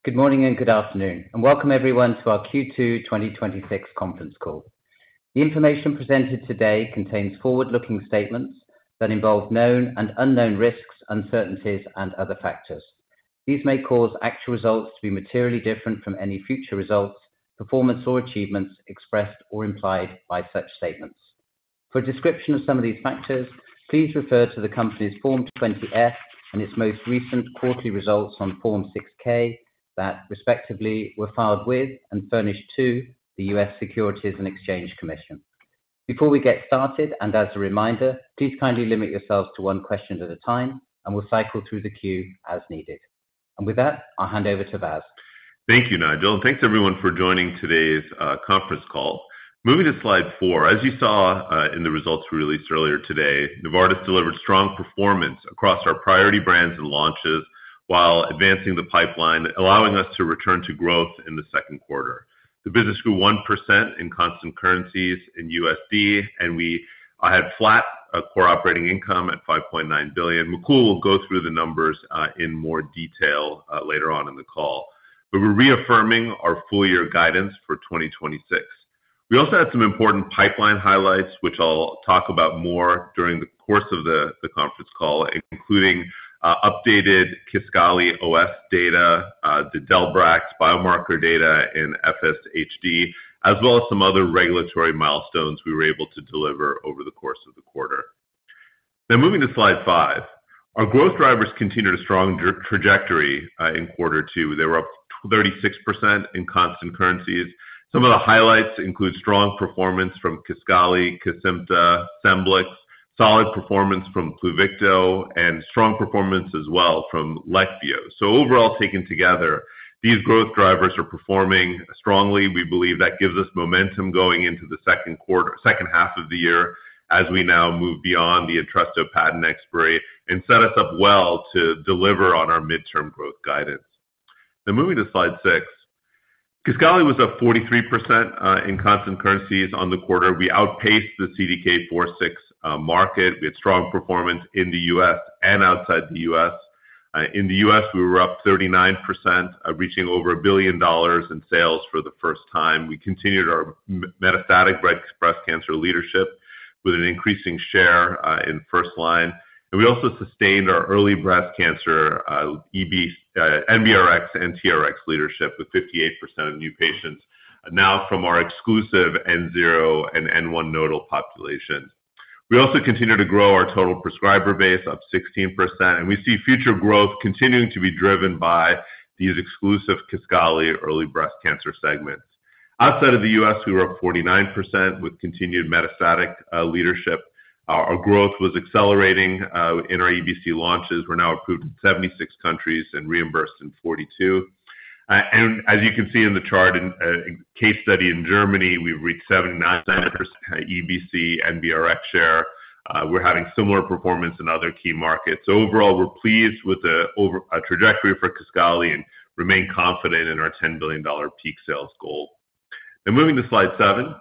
Good morning and good afternoon, and welcome everyone to our Q2 2026 conference call. The information presented today contains forward-looking statements that involve known and unknown risks, uncertainties, and other factors. These may cause actual results to be materially different from any future results, performance, or achievements expressed or implied by such statements. For a description of some of these factors, please refer to the company's Form 20-F and its most recent quarterly results on Form 6-K that respectively were filed with and furnished to the U.S. Securities and Exchange Commission. Before we get started, and as a reminder, please kindly limit yourselves to one question at a time, and we'll cycle through the queue as needed. And with that, I'll hand over to Vas. Thank you, Nigel, and thanks everyone for joining today's conference call. Moving to slide 4, as you saw in the results we released earlier today, Novartis delivered strong performance across our priority brands and launches while advancing the pipeline, allowing us to return to growth in the second quarter. The business grew 1% in constant currencies in USD, and we had flat core operating income at $5.9 billion. Mukul will go through the numbers in more detail later on in the call. But we're reaffirming our full-year guidance for 2026. We also had some important pipeline highlights, which I'll talk about more during the course of the conference call, including updated Kisqali OS data, the Delbrax biomarker data in FSHD, as well as some other regulatory milestones we were able to deliver over the course of the quarter. Now moving to slide 5, our growth drivers continued a strong trajectory in quarter 2. They were up 36% in constant currencies. Some of the highlights include strong performance from Kisqali, Kesimpta, Scemblix, solid performance from Pluvicto, and strong performance as well from Leqvio. So overall, taken together, these growth drivers are performing strongly. We believe that gives us momentum going into the second half of the year as we now move beyond the Entresto patent expiry and set us up well to deliver on our midterm growth guidance. Now moving to slide 6. Kisqali was up 43% in constant currencies on the quarter. We outpaced the CDK4/6 market. We had strong performance in the U.S. and outside the U.S. In the U.S., we were up 39%, reaching over $1 billion in sales for the first time. We continued our metastatic breast cancer leadership with an increasing share in first line. And we also sustained our early breast cancer NBRX and TRX leadership with 58% of new patients now from our exclusive N0 and N1 nodal populations. We also continue to grow our total prescriber base up 16%, and we see future growth continuing to be driven by these exclusive Kisqali early breast cancer segments. Outside of the U.S., we were up 49% with continued metastatic leadership. Our growth was accelerating in our EBC launches. We're now approved in 76 countries and reimbursed in 42. And as you can see in the chart, in a case study in Germany, we've reached 79% EBC NBRX share. We're having similar performance in other key markets. So overall, we're pleased with the trajectory for Kisqali and remain confident in our $10 billion peak sales goal. Now moving to slide 7.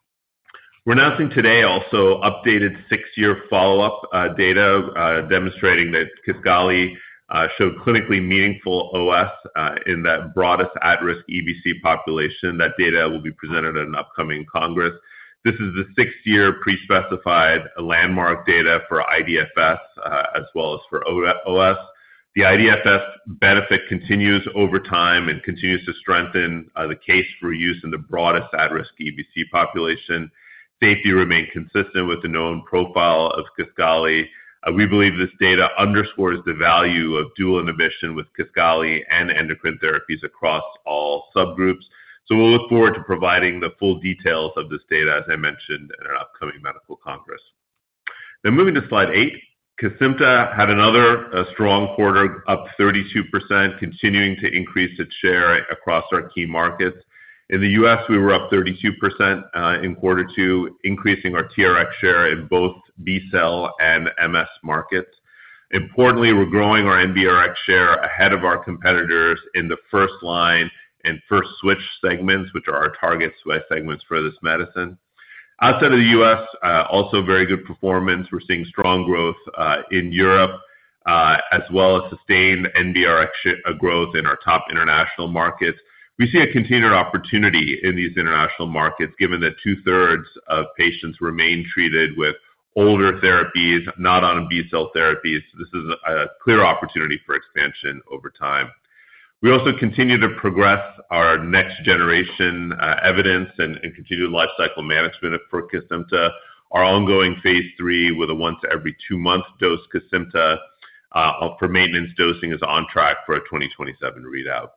We're announcing today also updated 6-year follow-up data demonstrating that Kisqali showed clinically meaningful OS in that broadest at-risk EBC population. That data will be presented at an upcoming Congress. This is the 6-year pre-specified landmark data for IDFS as well as for OS. The IDFS benefit continues over time and continues to strengthen the case for use in the broadest at-risk EBC population. Safety remained consistent with the known profile of Kisqali. We believe this data underscores the value of dual inhibition with Kisqali and endocrine therapies across all subgroups. So we'll look forward to providing the full details of this data, as I mentioned, in an upcoming medical congress. Now moving to slide 8, Kesimpta had another strong quarter, up 32%, continuing to increase its share across our key markets. In the U.S., we were up 32% in quarter 2, increasing our TRX share in both B-cell and MS markets. Importantly, we're growing our NBRX share ahead of our competitors in the first line and first switch segments, which are our target segments for this medicine. Outside of the U.S., also very good performance. We're seeing strong growth in Europe. as well as sustained NBRx growth in our top international markets. We see a continued opportunity in these international markets, given that 2/3 of patients remain treated with older therapies, not on B-cell therapies. This is a clear opportunity for expansion over time. We also continue to progress our next generation evidence and continued lifecycle management for Kesimpta. Our ongoing phase 3 with a once every 2-month dose Kesimpta for maintenance dosing is on track for a 2027 readout.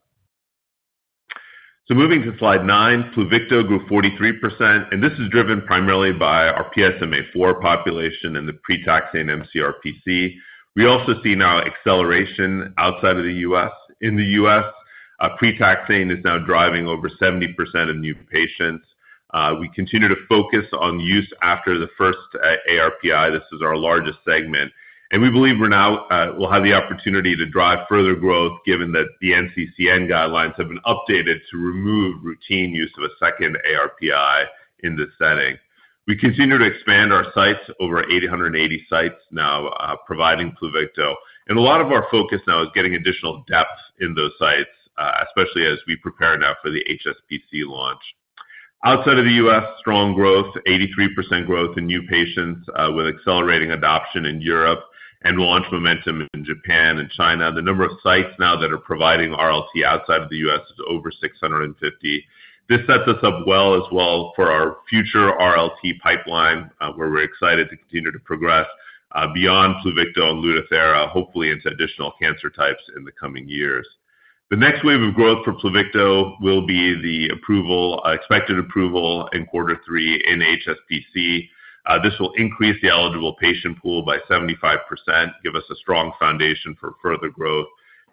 So moving to slide 9, Pluvicto grew 43%, and this is driven primarily by our PSMA4 population and the pre-taxane mCRPC. We also see now acceleration outside of the U.S. In the U.S., pre-taxane is now driving over 70% of new patients. We continue to focus on use after the first ARPI. This is our largest segment. And we believe we'll have the opportunity to drive further growth given that the NCCN guidelines have been updated to remove routine use of a second ARPI in this setting. We continue to expand our sites, over 880 sites now providing Pluvicto. And a lot of our focus now is getting additional depth in those sites, especially as we prepare now for the HSPC launch. Outside of the U.S., strong growth, 83% growth in new patients with accelerating adoption in Europe and launch momentum in Japan and China. The number of sites now that are providing RLT outside of the U.S. is over 650. This sets us up well for our future RLT pipeline, where we're excited to continue to progress beyond Pluvicto and Lutathera, hopefully into additional cancer types in the coming years. The next wave of growth for Pluvicto will be the expected approval in Q3 in HSPC. This will increase the eligible patient pool by 75%, give us a strong foundation for further growth.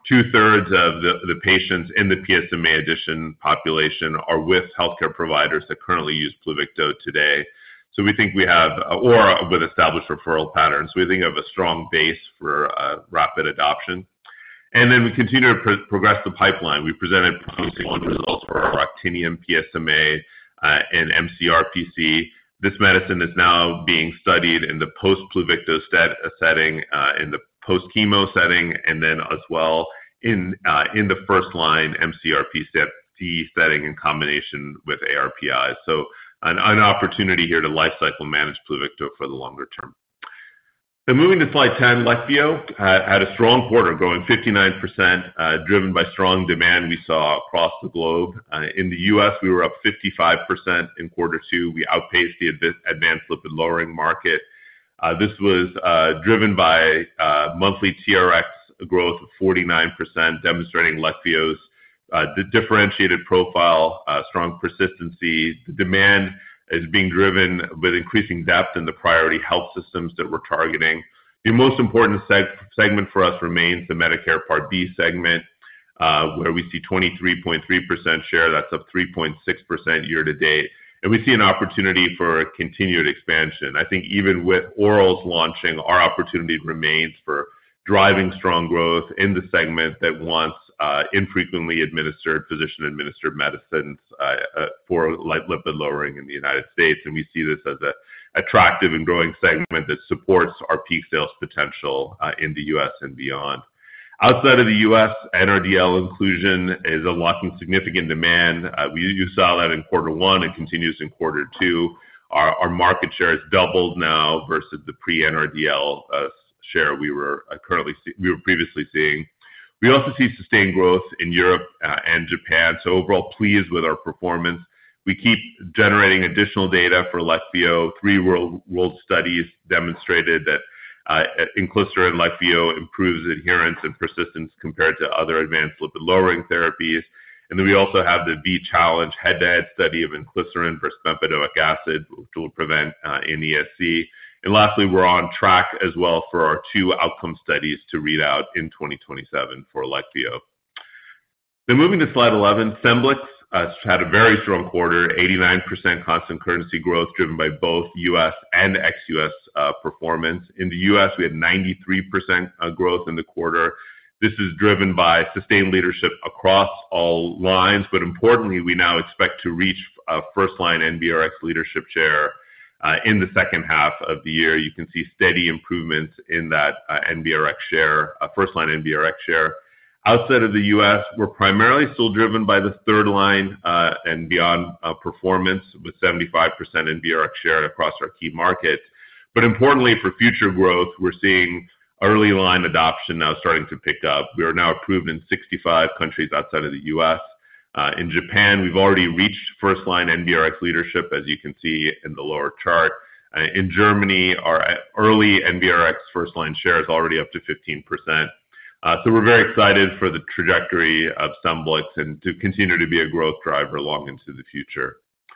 2/3 of the patients in the PSMA addition population are with healthcare providers that currently use Pluvicto today. So we think we have, or with established referral patterns, we think we have a strong base for rapid adoption. And then we continue to progress the pipeline. We presented promising results for our actinium PSMA and mCRPC. This medicine is now being studied in the post-Pluvicto setting, in the post-chemo setting, and then as well in the first-line mCRPC setting in combination with ARPI. So an opportunity here to lifecycle manage Pluvicto for the longer term. Then moving to slide 10, Leqvio had a strong quarter, growing 59%, driven by strong demand we saw across the globe. In the U.S., we were up 55% in Q2. We outpaced the advanced lipid lowering market. This was driven by monthly TRX growth of 49%, demonstrating Leqvio's differentiated profile, strong persistency. The demand is being driven with increasing depth in the priority health systems that we're targeting. The most important segment for us remains the Medicare Part B segment, where we see 23.3% share. That's up 3.6% year to date. And we see an opportunity for continued expansion. I think even with orals launching, our opportunity remains for driving strong growth in the segment that wants infrequently administered, physician-administered medicines for lipid lowering in the United States. And we see this as an attractive and growing segment that supports our peak sales potential in the U.S. and beyond. Outside of the U.S., NRDL inclusion is unlocking significant demand. You saw that in Q1 and continues in Q2. Our market share has doubled now versus the pre-NRDL share we were previously seeing. We also see sustained growth in Europe and Japan. So overall, pleased with our performance. We keep generating additional data for Leqvio. 3 world studies demonstrated that inclisiran Leqvio improves adherence and persistence compared to other advanced lipid lowering therapies. And then we also have the V-Challenge head-to-head study of inclisiran versus bempedoic acid, which will prevent NESC. And lastly, we're on track as well for our 2 outcome studies to read out in 2027 for Leqvio. Then moving to slide 11, Scemblix had a very strong quarter, 89% constant currency growth driven by both U.S. and ex-U.S. performance. In the U.S., we had 93% growth in the quarter. This is driven by sustained leadership across all lines, but importantly, we now expect to reach first-line NBRx leadership share in the second half of the year. You can see steady improvements in that NBRX share, first-line NBRX share. Outside of the U.S., we're primarily still driven by the third-line and beyond performance, with 75% NBRX share across our key markets. But importantly, for future growth, we're seeing early line adoption now starting to pick up. We are now approved in 65 countries outside of the U.S. In Japan, we've already reached first-line NBRX leadership, as you can see in the lower chart. In Germany, our early NBRX first-line share is already up to 15%. So we're very excited for the trajectory of Scemblix and to continue to be a growth driver long into the future.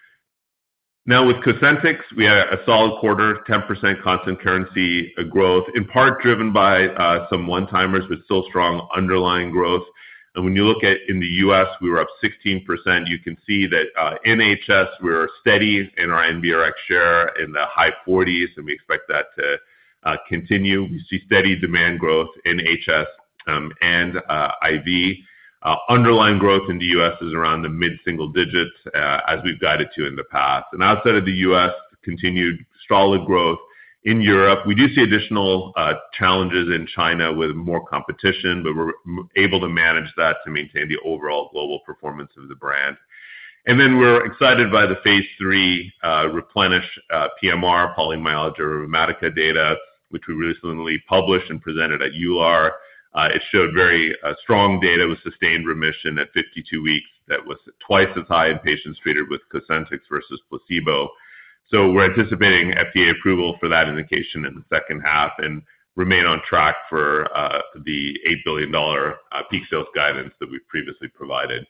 Now with Cosentyx, we had a solid quarter, 10% constant currency growth, in part driven by some one-timers, but still strong underlying growth. And when you look at in the U.S., we were up 16%. You can see that in HS, we're steady in our NBRX share in the high 40s, and we expect that to continue. We see steady demand growth in HS and IV. Underlying growth in the U.S. is around the mid-single digits, as we've guided to in the past. And outside of the U.S., continued solid growth. In Europe, we do see additional challenges in China with more competition, but we're able to manage that to maintain the overall global performance of the brand. And then we're excited by the phase 3 Replenish PMR, polymyalgia rheumatica data, which we recently published and presented at EULAR. It showed very strong data with sustained remission at 52 weeks that was twice as high in patients treated with Cosentyx versus placebo. So we're anticipating FDA approval for that indication in the second half and remain on track for the $8 billion peak sales guidance that we've previously provided.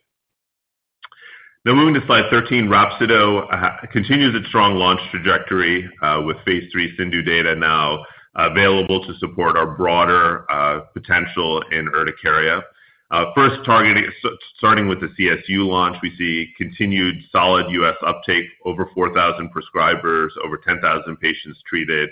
Now moving to slide 13, Rhapsido continues its strong launch trajectory with phase 3 CIndU data now available to support our broader potential in urticaria. First, starting with the CSU launch, we see continued solid U.S. uptake, over 4,000 prescribers, over 10,000 patients treated.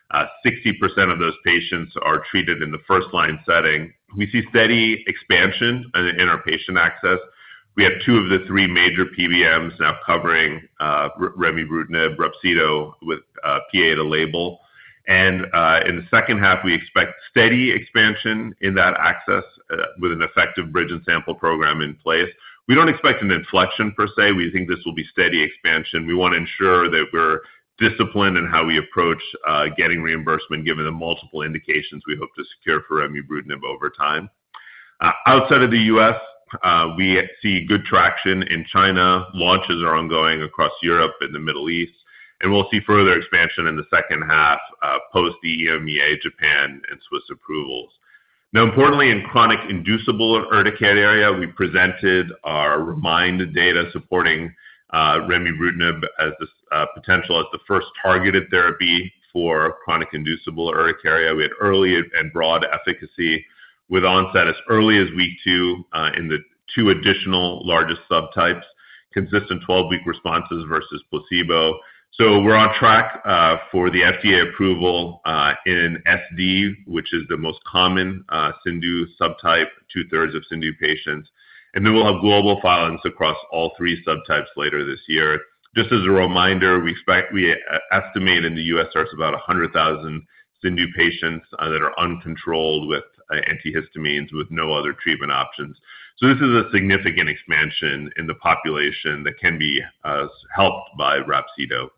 60% of those patients are treated in the first-line setting. We see steady expansion in our patient access. We have 2 of the 3 major PBMs now covering remibrutinib, Rhapsido with PA to label. And in the second half, we expect steady expansion in that access with an effective bridge and sample program in place. We don't expect an inflection per se. We think this will be steady expansion. We want to ensure that we're disciplined in how we approach getting reimbursement, given the multiple indications we hope to secure for remibrutinib over time. Outside of the U.S., we see good traction in China. Launches are ongoing across Europe and the Middle East. And we'll see further expansion in the second half post the EMEA, Japan, and Swiss approvals. Now, importantly, in chronic inducible urticaria, we presented our REMIND data supporting remibrutinib as the potential as the first targeted therapy for chronic inducible urticaria. We had early and broad efficacy with onset as early as week 2 in the 2 additional largest subtypes, consistent 12-week responses versus placebo. So we're on track for the FDA approval in SD, which is the most common CIndU subtype, 2/3 of CIndU patients. And then we'll have global filings across all 3 subtypes later this year. Just as a reminder, we estimate in the U.S. there's about 100,000 CIndU patients that are uncontrolled with antihistamines with no other treatment options. So this is a significant expansion in the population that can be helped by Rhapsido.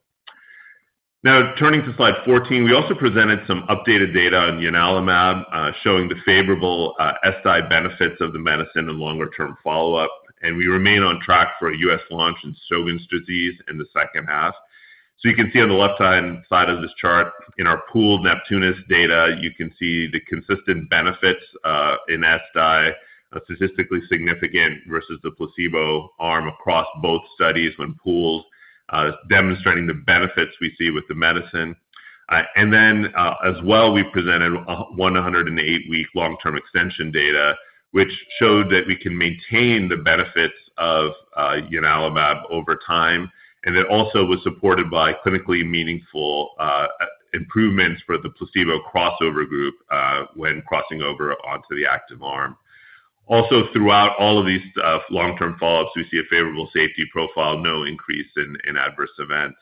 Now, turning to slide 14, we also presented some updated data on ianalumab showing the favorable ESSDAI benefits of the medicine and longer-term follow-up. And we remain on track for a U.S. launch in Sjogren's disease in the second half. So you can see on the left-hand side of this chart, in our pooled Neptunus data, you can see the consistent benefits in ESSDAI, statistically significant versus the placebo arm across both studies when pooled, demonstrating the benefits we see with the medicine. And then as well, we presented 108-week long-term extension data, which showed that we can maintain the benefits of ianalumab over time. And it also was supported by clinically meaningful improvements for the placebo crossover group when crossing over onto the active arm. Also, throughout all of these long-term follow-ups, we see a favorable safety profile, no increase in adverse events.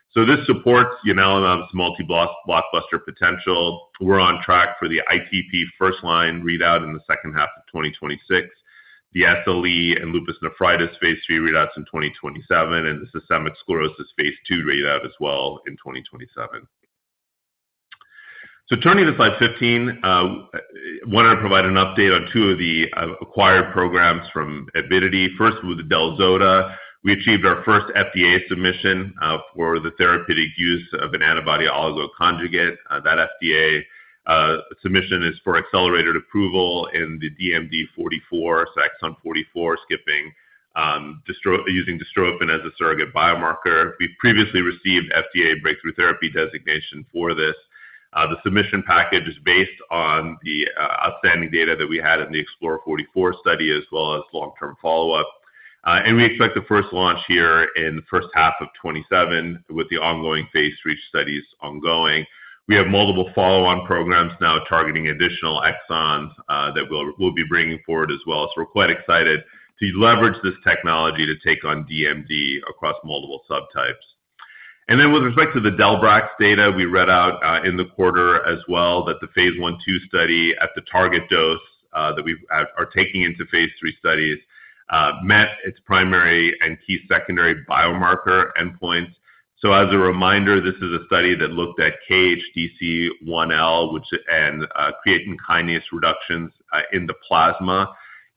This supports ianalumab's multi-blockbuster potential. We're on track for the ITP first-line readout in the second half of 2026, the SLE and lupus nephritis phase 3 readouts in 2027, and the systemic sclerosis phase 2 readout as well in 2027. Turning to slide 15, wanted to provide an update on two of the acquired programs from Avidity. First, with the Delzota, we achieved our first FDA submission for the therapeutic use of an antibody oligo conjugate. That FDA submission is for accelerated approval in the DMD44, so exon 44 skipping, using dystrophin as a surrogate biomarker. We previously received FDA breakthrough therapy designation for this. The submission package is based on the outstanding data that we had in the Explore44 study as well as long-term follow-up. And we expect the first launch here in the first half of 2027 with the ongoing phase 3 studies ongoing. We have multiple follow-on programs now targeting additional exons that we'll be bringing forward as well. So we're quite excited to leverage this technology to take on DMD across multiple subtypes. And then with respect to the Delbrax data, we read out in the quarter as well that the phase 1/2 study at the target dose that we are taking into phase 3 studies met its primary and key secondary biomarker endpoints. So as a reminder, this is a study that looked at KHDC1L and creatine kinase reductions in the plasma.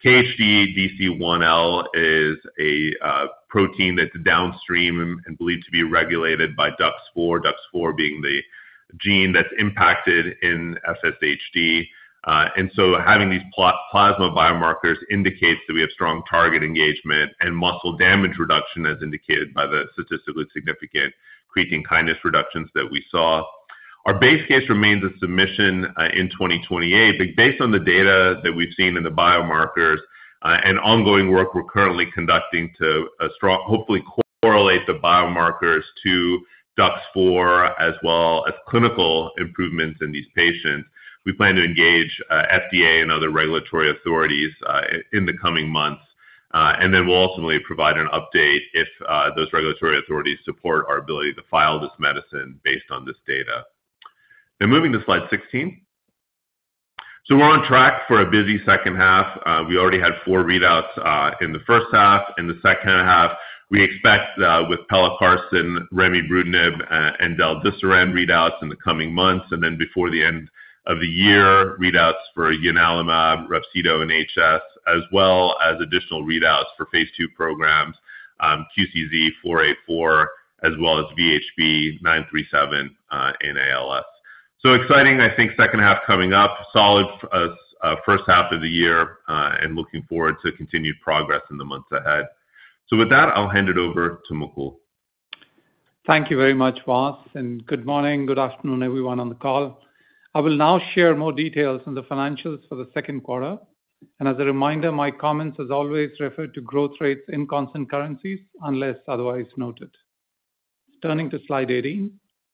KHDC1L is a protein that's downstream and believed to be regulated by DUX4, DUX4 being the gene that's impacted in FSHD. And so having these plasma biomarkers indicates that we have strong target engagement and muscle damage reduction as indicated by the statistically significant creatine kinase reductions that we saw. Our base case remains a submission in 2028, but based on the data that we've seen in the biomarkers and ongoing work we're currently conducting to hopefully correlate the biomarkers to DUX4 as well as clinical improvements in these patients, we plan to engage FDA and other regulatory authorities in the coming months. And then we'll ultimately provide an update if those regulatory authorities support our ability to file this medicine based on this data. Now moving to slide 16. So we're on track for a busy second half. We already had 4 readouts in the first half. In the second half, we expect with pelacarsen, remibrutinib, and del-desiran readouts in the coming months. And then before the end of the year, readouts for ianalumab, Rhapsido, and HS, as well as additional readouts for phase 2 programs, QCZ484, as well as VHB937 in ALS. So exciting, I think, second half coming up, solid first half of the year, and looking forward to continued progress in the months ahead. So with that, I'll hand it over to Mukul. Thank you very much, Vas, and good morning, good afternoon, everyone on the call. I will now share more details on the financials for the second quarter. And as a reminder, my comments, as always, refer to growth rates in constant currencies unless otherwise noted. Turning to slide 18.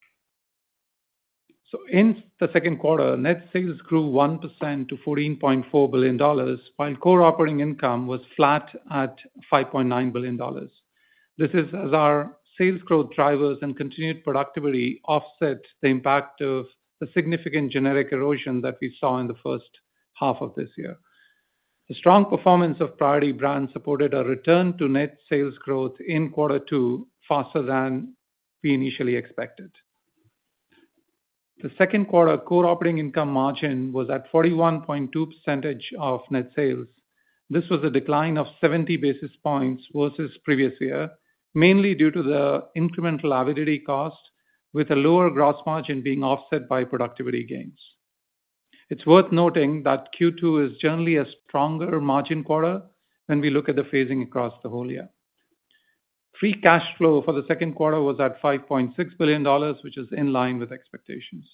So in the second quarter, net sales grew 1% to $14.4 billion, while core operating income was flat at $5.9 billion. This is as our sales growth drivers and continued productivity offset the impact of the significant generic erosion that we saw in the first half of this year. The strong performance of priority brands supported a return to net sales growth in quarter two faster than we initially expected. The second quarter core operating income margin was at 41.2% of net sales. This was a decline of 70 basis points versus previous year, mainly due to the incremental Avidity cost, with a lower gross margin being offset by productivity gains. It's worth noting that Q2 is generally a stronger margin quarter when we look at the phasing across the whole year. Free cash flow for the second quarter was at $5.6 billion, which is in line with expectations.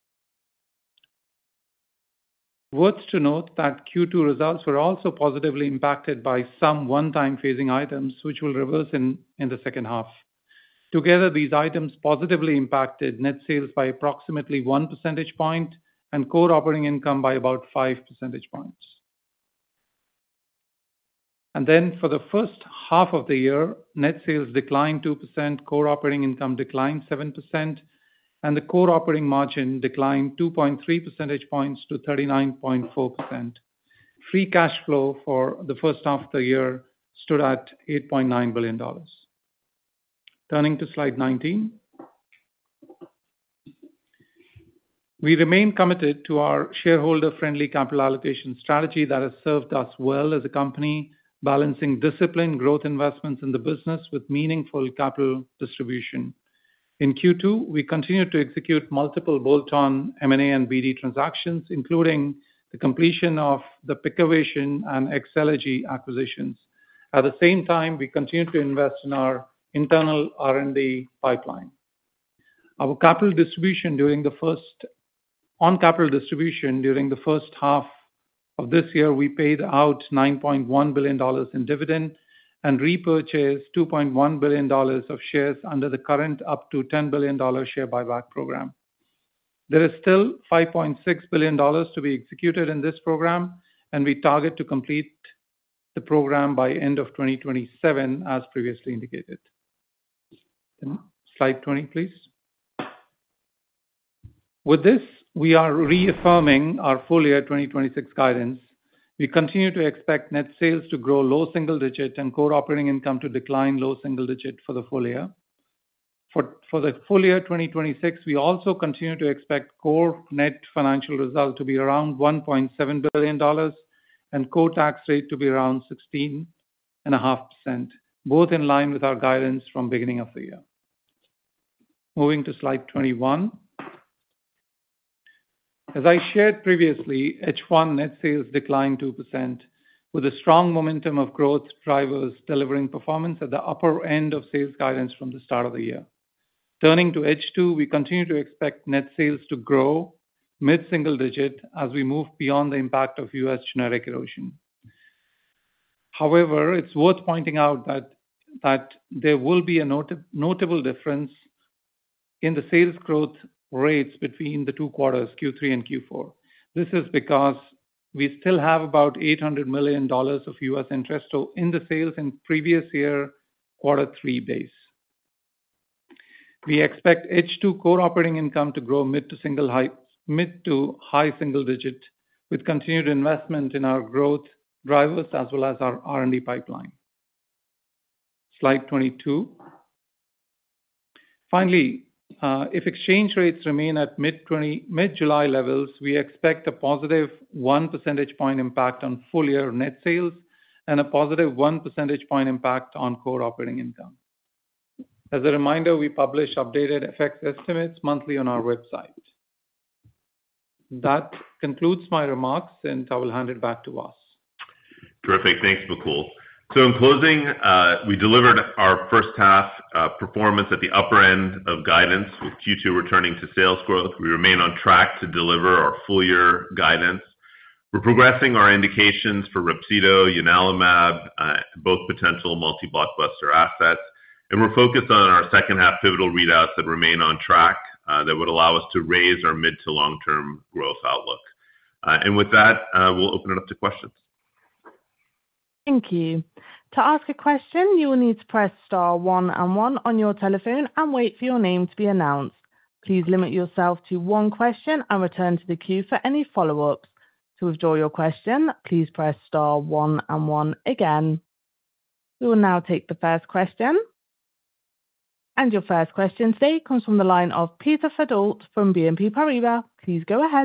Worth to note that Q2 results were also positively impacted by some one-time phasing items, which will reverse in the second half. Together, these items positively impacted net sales by approximately 1 percentage point and core operating income by about 5 percentage points. And then for the first half of the year, net sales declined 2%, core operating income declined 7%, and the core operating margin declined 2.3 percentage points to 39.4%. Free cash flow for the first half of the year stood at $8.9 billion. Turning to slide 19. We remain committed to our shareholder-friendly capital allocation strategy that has served us well as a company, balancing disciplined growth investments in the business with meaningful capital distribution. In Q2, we continued to execute multiple bolt-on M&A and BD transactions, including the completion of the Pikavation and Excellergy acquisitions. At the same time, we continued to invest in our internal R&D pipeline. On capital distribution during the first half of this year, we paid out $9.1 billion in dividend and repurchased $2.1 billion of shares under the current up to $10 billion share buyback program. There is still $5.6 billion to be executed in this program, and we target to complete the program by end of 2027, as previously indicated. Slide 20, please. With this, we are reaffirming our full year 2026 guidance. We continue to expect net sales to grow low single digit and core operating income to decline low single digit for the full year. For the full year 2026, we also continue to expect core net financial result to be around $1.7 billion and core tax rate to be around 16.5%, both in line with our guidance from beginning of the year. Moving to slide 21. As I shared previously, H1 net sales declined 2%, with a strong momentum of growth drivers delivering performance at the upper end of sales guidance from the start of the year. Turning to H2, we continue to expect net sales to grow mid-single digit as we move beyond the impact of U.S. generic erosion. However, it's worth pointing out that there will be a notable difference in the sales growth rates between the two quarters, Q3 and Q4. This is because we still have about $800 million of U.S. interest in the sales in previous year Q3 base. We expect H2 core operating income to grow mid to high single digit, with continued investment in our growth drivers as well as our R&D pipeline. Slide 22. Finally, if exchange rates remain at mid-July levels, we expect a positive 1 percentage point impact on full year net sales and a positive 1 percentage point impact on core operating income. As a reminder, we publish updated FX estimates monthly on our website. That concludes my remarks, and I will hand it back to Vas. Terrific. Thanks, Mukul. So in closing, we delivered our first half performance at the upper end of guidance, with Q2 returning to sales growth. We remain on track to deliver our full year guidance. We're progressing our indications for Rhapsido, ianalumab, both potential multi-blockbuster assets, and we're focused on our second half pivotal readouts that remain on track, that would allow us to raise our mid to long-term growth outlook. And with that, we'll open it up to questions. Thank you. To ask a question, you will need to press star 1 and 1 on your telephone and wait for your name to be announced. Please limit yourself to one question and return to the queue for any follow-ups. To withdraw your question, please press star 1 and 1 again. We will now take the first question. And your first question today comes from the line of Peter Verdult from BNP Paribas. Please go ahead.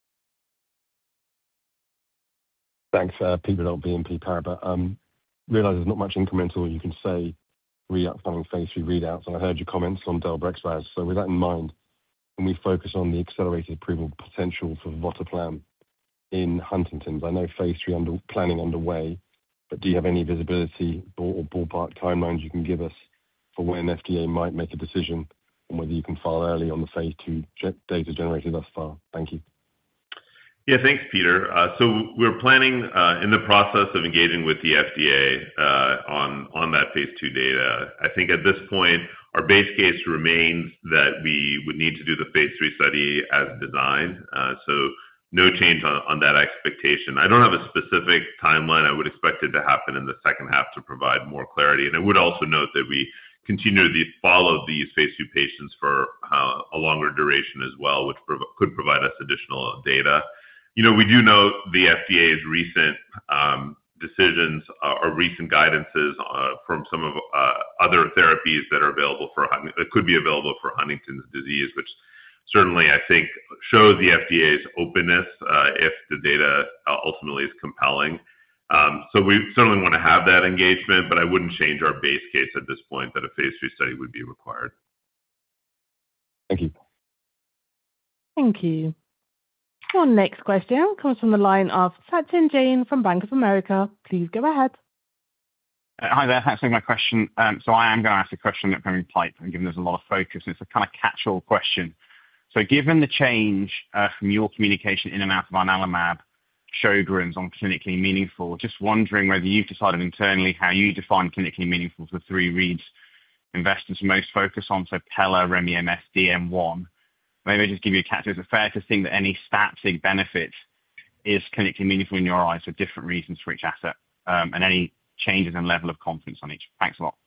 Thanks, Peter Verdult, BNP Paribas. Realize there's not much incremental you can say upcoming phase 3 readouts, and I heard your comments on Del-brax. So with that in mind, when we focus on the accelerated approval potential for votoplam in Huntington's, I know phase 3 planning underway, but do you have any visibility or ballpark timelines you can give us for when FDA might make a decision on whether you can file early on the phase 2 data generated thus far? Thank you. Yeah, thanks, Peter. So we're planning in the process of engaging with the FDA on that phase 2 data. I think at this point, our base case remains that we would need to do the phase 3 study as designed. So no change on that expectation. I don't have a specific timeline. I would expect it to happen in the second half to provide more clarity. And I would also note that we continue to follow these phase 2 patients for a longer duration as well, which could provide us additional data. We do know the FDA's recent decisions or recent guidances from some of other therapies that are available that could be available for Huntington's disease, which certainly I think shows the FDA's openness if the data ultimately is compelling. So we certainly want to have that engagement, but I wouldn't change our base case at this point that a phase 3 study would be required. Thank you. Thank you. Your next question comes from the line of Sachin Jain from Bank of America. Please go ahead. Hi there. Thanks for taking my question. So I am going to ask a question that's very tight, and given there's a lot of focus, it's a kind of catch-all question. So given the change from your communication in and out of ianalumab, Sjögren's on clinically meaningful, just wondering whether you've decided internally how you define clinically meaningful for the three reads investors most focus on, so PELA, REMI-MS, DM1. Maybe I just give you a catch. Is it fair to think that any stat-sig benefit is clinically meaningful in your eyes for different reasons for each asset, and any changes in level of confidence on each? Thanks a lot.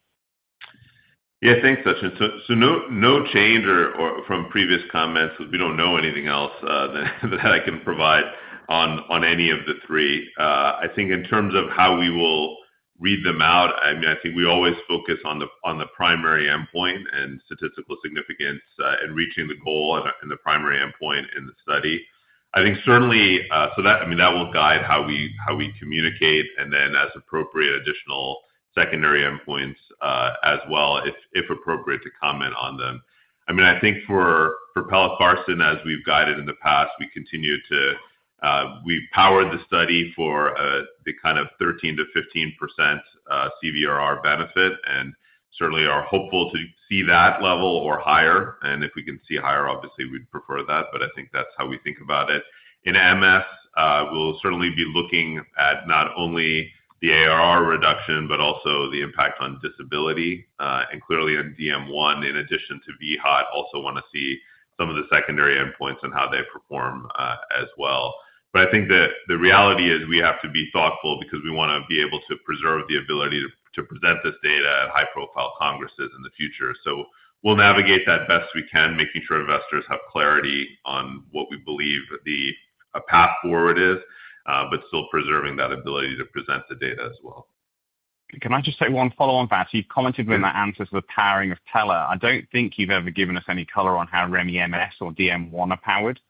Yeah, thanks, Sachin. So no change or from previous comments. We don't know anything else that I can provide on any of the three. I think in terms of how we will read them out, I mean, I think we always focus on the primary endpoint and statistical significance and reaching the goal and the primary endpoint in the study. I think certainly that will guide how we communicate, and then as appropriate additional secondary endpoints as well, if appropriate, to comment on them. I mean, I think for pelacarsen, as we've guided in the past, we continue to we powered the study for the kind of 13 to 15% CVRR benefit, and certainly are hopeful to see that level or higher. And if we can see higher, obviously we'd prefer that, but I think that's how we think about it. In MS, we'll certainly be looking at not only the ARR reduction, but also the impact on disability. And clearly in DM1, in addition to VHOT, also want to see some of the secondary endpoints and how they perform as well. But I think that the reality is we have to be thoughtful because we want to be able to preserve the ability to present this data at high-profile congresses in the future. So we'll navigate that best we can, making sure investors have clarity on what we believe a path forward is, but still preserving that ability to present the data as well. Can I just say one follow-on to that? So you've commented in that answer to the powering of PELA. I don't think you've ever given us any color on how REMI-MS or DM1 are powered.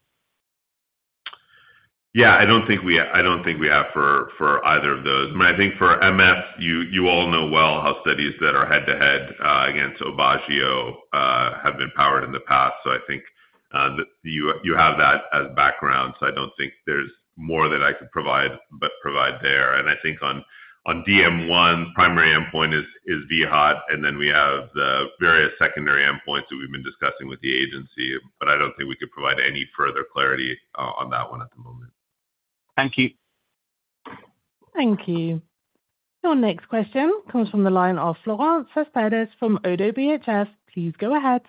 Yeah, I don't think we have for either of those. I mean, I think for MS, you all know well how studies that are head-to-head against Aubagio have been powered in the past. So I think that you have that as background. So I don't think there's more that I could provide there. And I think on DM1, primary endpoint is VHOT, and then we have the various secondary endpoints that we've been discussing with the agency. But I don't think we could provide any further clarity on that one at the moment. Thank you. Thank you. Your next question comes from the line of Florent Cespedes from ODDO BHF. Please go ahead.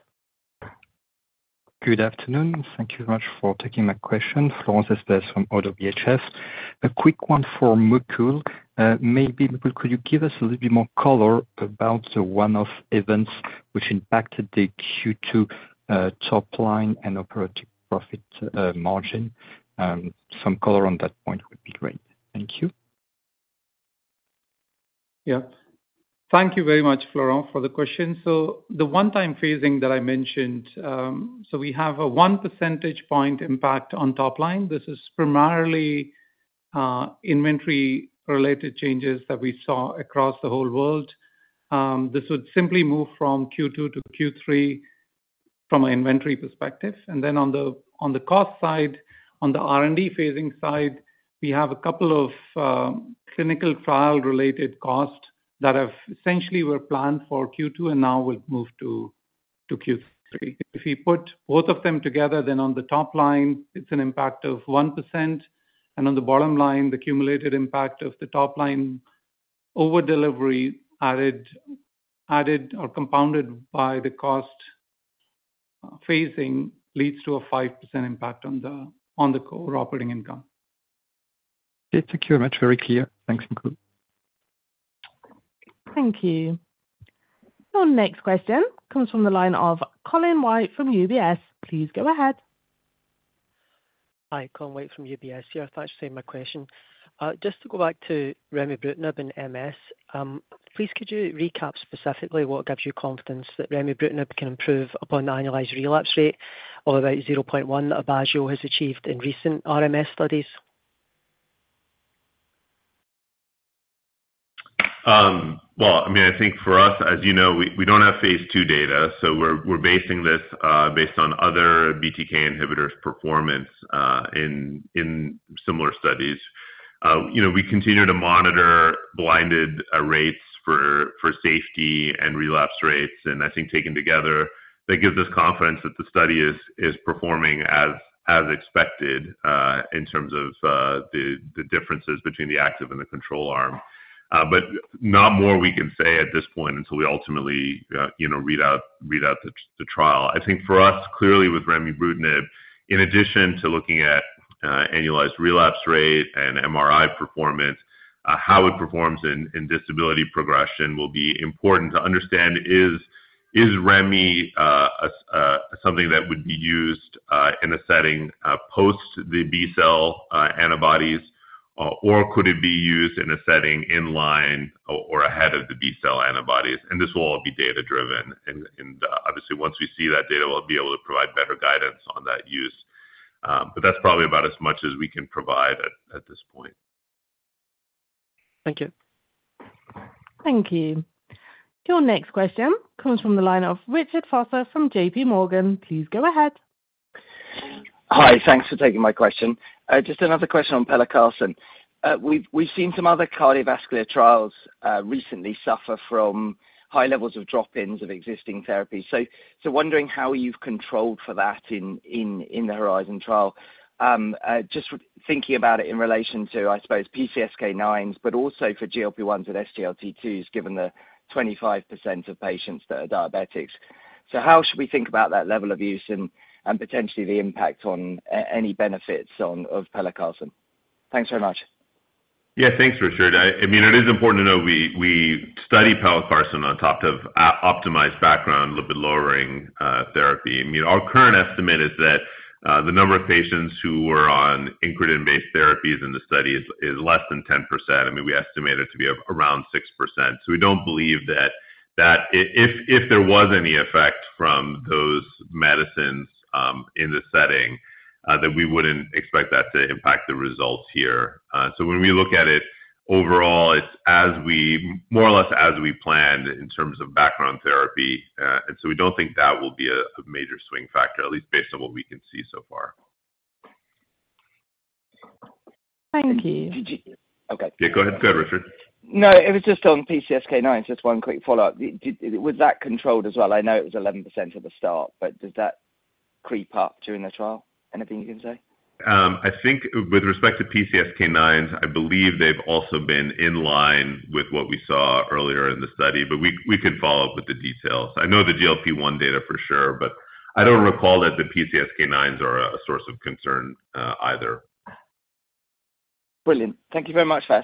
Good afternoon. Thank you very much for taking my question. Florent Cespedes from ODDO BHF. A quick one for Mukul. Maybe, Mukul, could you give us a little bit more color about the one-off events which impacted the Q2 top line and operating profit margin? Some color on that point would be great. Thank you. Yeah. Thank you very much, Florent, for the question. So the one-time phasing that I mentioned, so we have a 1 percentage point impact on top line. This is primarily inventory-related changes that we saw across the whole world. This would simply move from Q2 to Q3 from an inventory perspective. And then on the cost side, on the R&D phasing side, we have a couple of clinical trial-related costs that have essentially were planned for Q2 and now will move to Q3. If we put both of them together, then on the top line, it's an impact of 1%. And on the bottom line, the cumulated impact of the top line over delivery added or compounded by the cost phasing leads to a 5% impact on on the core operating income. Okay, thank you very much. Very clear. Thanks, Mukul. Thank you. Your next question comes from the line of Colin White from UBS. Please go ahead. Hi, Colin White from UBS here. Thanks for taking my question. Just to go back to remibrutinib and MS, please could you recap specifically what gives you confidence that remibrutinib can improve upon the annualized relapse rate of about 0.1 that Aubagio has achieved in recent RMS studies? Well, I mean, I think for us, as you know, we don't have phase 2 data, so we're basing this based on other BTK inhibitors' performance in similar studies. We continue to monitor blinded rates for safety and relapse rates, and I think taken together, that gives us confidence that the study is performing as expected in terms of the differences between the active and the control arm. But not more we can say at this point until we ultimately, read out the trial. I think for us, clearly with remibrutinib, in addition to looking at annualized relapse rate and MRI performance, how it performs in disability progression will be important to understand. Is Remi something that would be used in a setting post the B-cell antibodies, or could it be used in a setting in line or ahead of the B-cell antibodies? And this will all be data-driven. And obviously, once we see that data, we'll be able to provide better guidance on that use. But that's probably about as much as we can provide at this point. Thank you. Thank you. Your next question comes from the line of Richard Vosser from JP Morgan. Please go ahead. Hi, thanks for taking my question. Just another question on pelacarsen. We've seen some other cardiovascular trials recently suffer from high levels of drop-ins of existing therapies. So wondering how you've controlled for that in the Horizon trial. Just thinking about it in relation to, I suppose, PCSK9s, but also for GLP-1s and SGLT2s, given the 25% of patients that are diabetics. So how should we think about that level of use and potentially the impact on any benefits of pelacarsen? Thanks very much. Yeah, thanks, Richard. I mean, it is important to know we study pelacarsen on top of optimized background lipid-lowering therapy. I mean, our current estimate is that the number of patients who were on incretin-based therapies in the study is less than 10%. I mean, we estimate it to be around 6%. So we don't believe that if there was any effect from those medicines in the setting, that we wouldn't expect that to impact the results here. So when we look at it overall, it's more or less as we planned in terms of background therapy. And so we don't think that will be a major swing factor, at least based on what we can see so far. Thank you. Okay. Yeah, go ahead, Richard. No, it was just on PCSK9. Just one quick follow-up. Was that controlled as well? I know it was 11% at the start, but does that creep up during the trial? Anything you can say? I think with respect to PCSK9s, I believe they've also been in line with what we saw earlier in the study, but we could follow up with the details. I know the GLP-1 data for sure, but I don't recall that the PCSK9s are a source of concern either. Brilliant. Thank you very much, Vas.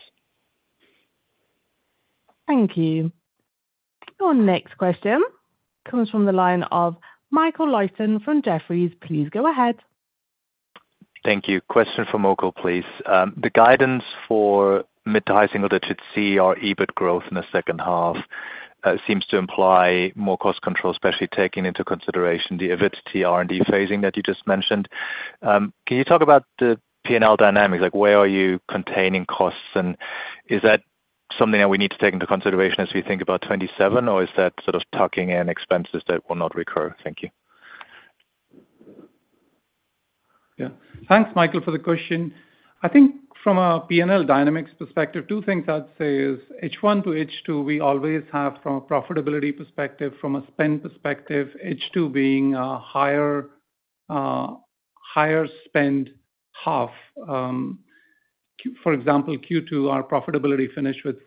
Thank you. Your next question comes from the line of Michael Leuchten from Jefferies. Please go ahead. Thank you. Question for Mukul, please. The guidance for mid to high single-digit CER EBIT growth in the second half seems to imply more cost control, especially taking into consideration the Avidity R&D phasing that you just mentioned. Can you talk about the P&L dynamics? Like, where are you containing costs, and is that something that we need to take into consideration as we think about 2027, or is that sort of tucking in expenses that will not recur? Thank you. Yeah. Thanks, Michael, for the question. I think from a P&L dynamics perspective, two things I'd say is H1 to H2, we always have, from a profitability perspective, from a spend perspective, H2 being a higher spend half. For example, Q2, our profitability finished with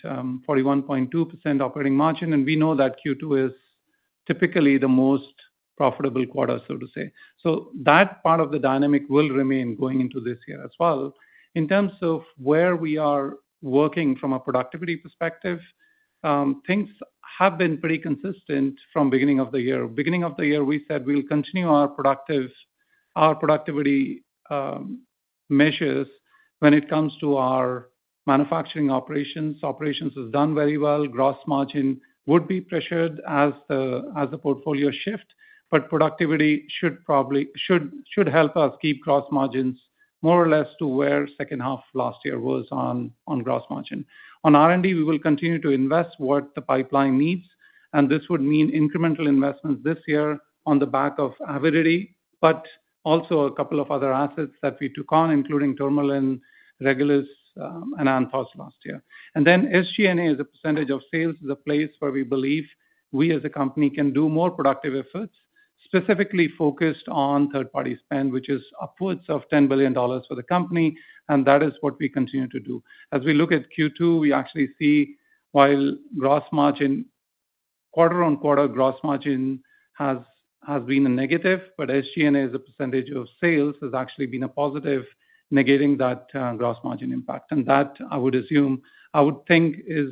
41.2% operating margin, and we know that Q2 is typically the most profitable quarter, so to say. So that part of the dynamic will remain going into this year as well. In terms of where we are working from a productivity perspective, things have been pretty consistent from beginning of the year. Beginning of the year, we said we'll continue our productivity measures when it comes to our manufacturing operations. Operations has done very well. Gross margin would be pressured as the portfolio shift, but productivity should help us keep gross margins more or less to where second half last year was on gross margin. On R&D, we will continue to invest what the pipeline needs, and this would mean incremental investments this year on the back of Avidity, but also a couple of other assets that we took on, including Tourmaline, Regulus, and Anthos last year. And then SG&A as a percentage of sales is a place where we believe we as a company can do more productive efforts, specifically focused on third-party spend, which is upwards of $10 billion for the company, and that is what we continue to do. As we look at Q2, we actually see while gross margin, quarter-on-quarter gross margin has been a negative, but SG&A as a percentage of sales has actually been a positive, negating that gross margin impact. And that I would think is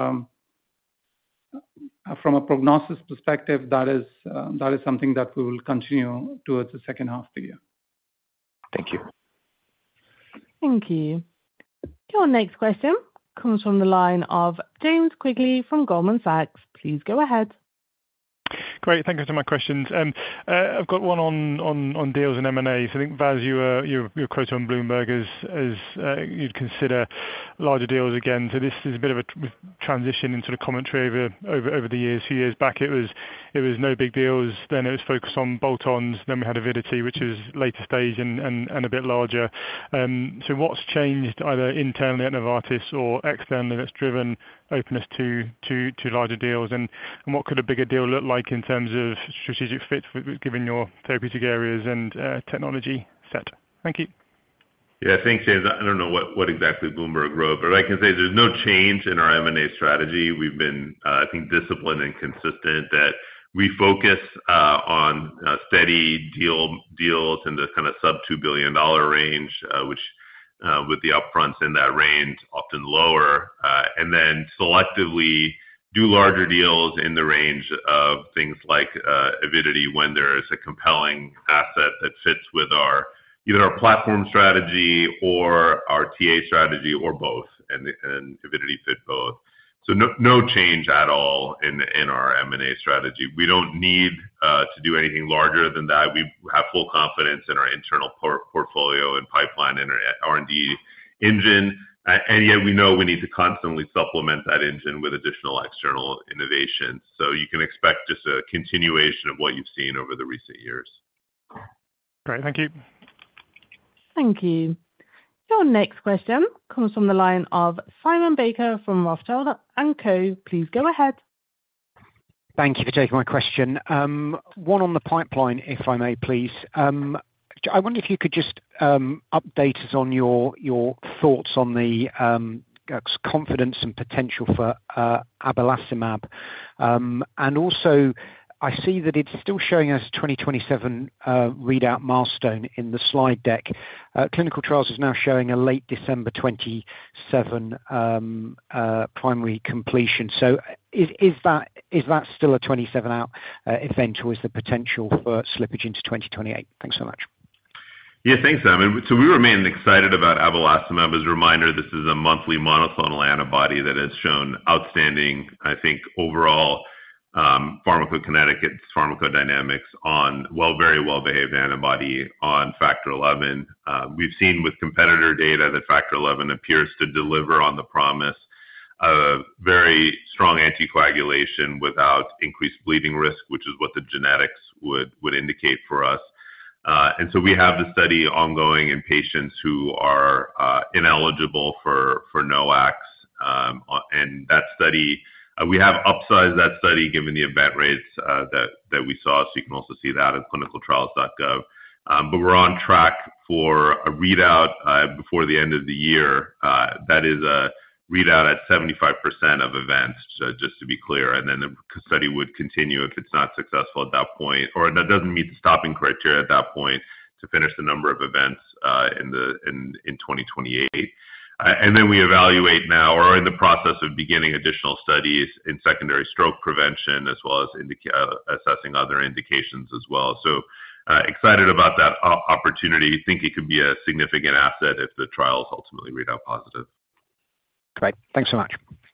from a prognosis perspective, that is something that we will continue towards the second half of the year. Thank you. Thank you. Your next question comes from the line of James Quigley from Goldman Sachs. Please go ahead. Great. Thank you for my questions. I've got one on deals and M&A. So I think, Vas, your quote on Bloomberg as you'd consider larger deals again. So this is a bit of a transition in sort of commentary over the years. A few years back, it was no big deals. Then it was focused on bolt-ons. Then we had Avidity, which is later stage and a bit larger. So what's changed either internally at Novartis or externally that's driven openness to larger deals? And what could a bigger deal look like in terms of strategic fit given your therapeutic areas and technology set? Thank you. Yeah, thanks, James. I don't know what exactly Bloomberg wrote, but I can say there's no change in our M&A strategy. We've been, I think, disciplined and consistent that we focus on steady deals in the kind of sub-$2 billion range, which with the upfronts in that range often lower, and then selectively do larger deals in the range of things like Avidity when there is a compelling asset that fits with either our platform strategy or our TA strategy or both, and Avidity fit both. So no change at all in our M&A strategy. We don't need to do anything larger than that. We have full confidence in our internal portfolio and pipeline and our R&D engine, and yet we know we need to constantly supplement that engine with additional external innovations. So you can expect just a continuation of what you've seen over the recent years. Great. Thank you. Thank you. Your next question comes from the line of Simon Baker from Rothschild & Co. Please go ahead. Thank you for taking my question. One on the pipeline, if I may, please. I wonder if you could just update us on your thoughts on the confidence and potential for abelacimab. And also, I see that it's still showing us 2027 readout milestone in the slide deck. Clinical Trials is now showing a late December 2027 primary completion. So is that still a 27 out event, or is the potential for slippage into 2028? Thanks so much. Yeah, thanks, Simon. So we remain excited about abelacimab. As a reminder, this is a monthly monoclonal antibody that has shown outstanding, I think, overall pharmacokinetics, pharmacodynamics on very well-behaved antibody on Factor XI. We've seen with competitor data that Factor XI appears to deliver on the promise of very strong anticoagulation without increased bleeding risk, which is what the genetics would indicate for us. And so we have the study ongoing in patients who are ineligible for NOACs. And that study, we have upsized that study given the event rates that we saw. So you can also see that at clinicaltrials.gov. But we're on track for a readout before the end of the year. That is a read out at 75% of events, just to be clear, and then the study would continue if it's not successful at that point, or that doesn't meet the stopping criteria at that point, to finish the number of events in 2028. And then we evaluate now, or are in the process of beginning additional studies in secondary stroke prevention, as well as assessing other indications as well. So excited about that opportunity. Think it could be a significant asset if the trials ultimately read out positive. Great. Thanks so much.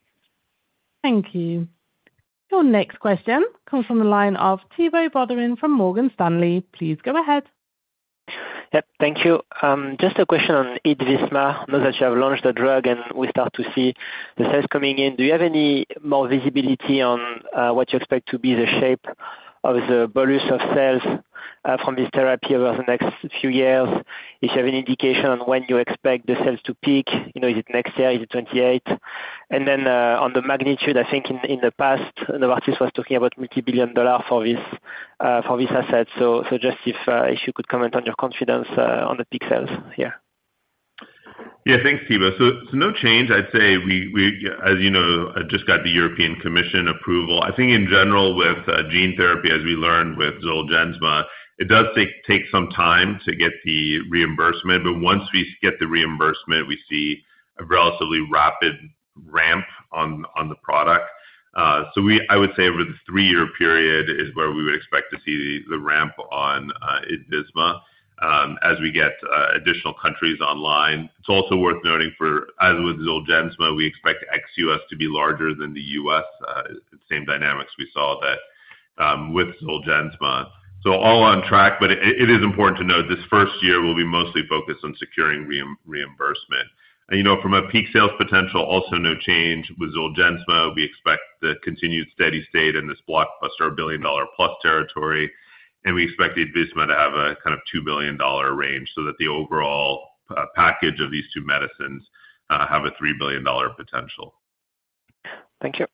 Thank you. Your next question comes from the line of Thibault Boutherin from Morgan Stanley. Please go ahead. Yep, thank you. Just a question on Itvisma. Now that you have launched the drug and we start to see the sales coming in, do you have any more visibility on what you expect to be the shape of the bolus of sales from this therapy over the next few years? If you have any indication on when you expect the sales to peak, is it next year, is it 2028? And then on the magnitude, I think in the past, Novartis was talking about multi-billion-dollar for this asset. So just if you could comment on your confidence on the peak sales here. Yeah, thanks, Thibault. So no change. I'd say we, as you know, just got the European Commission approval. I think in general with gene therapy, as we learned with Zolgensma, it does take some time to get the reimbursement. But once we get the reimbursement, we see a relatively rapid ramp on the product. So I would say over the 3-year period is where we would expect to see the ramp on Itvisma. As we get additional countries online. It's also worth noting as with Zolgensma, we expect ex-US to be larger than the US. Same dynamics we saw that with Zolgensma. So all on track, but it is important to note this first year will be mostly focused on securing reimbursement. And from a peak sales potential, also no change with Zolgensma. We expect the continued steady state in this blockbuster $1 billion plus territory. And we expect Itvisma to have a kind of $2 billion range so that the overall package of these two medicines have a $3 billion potential. Thank you.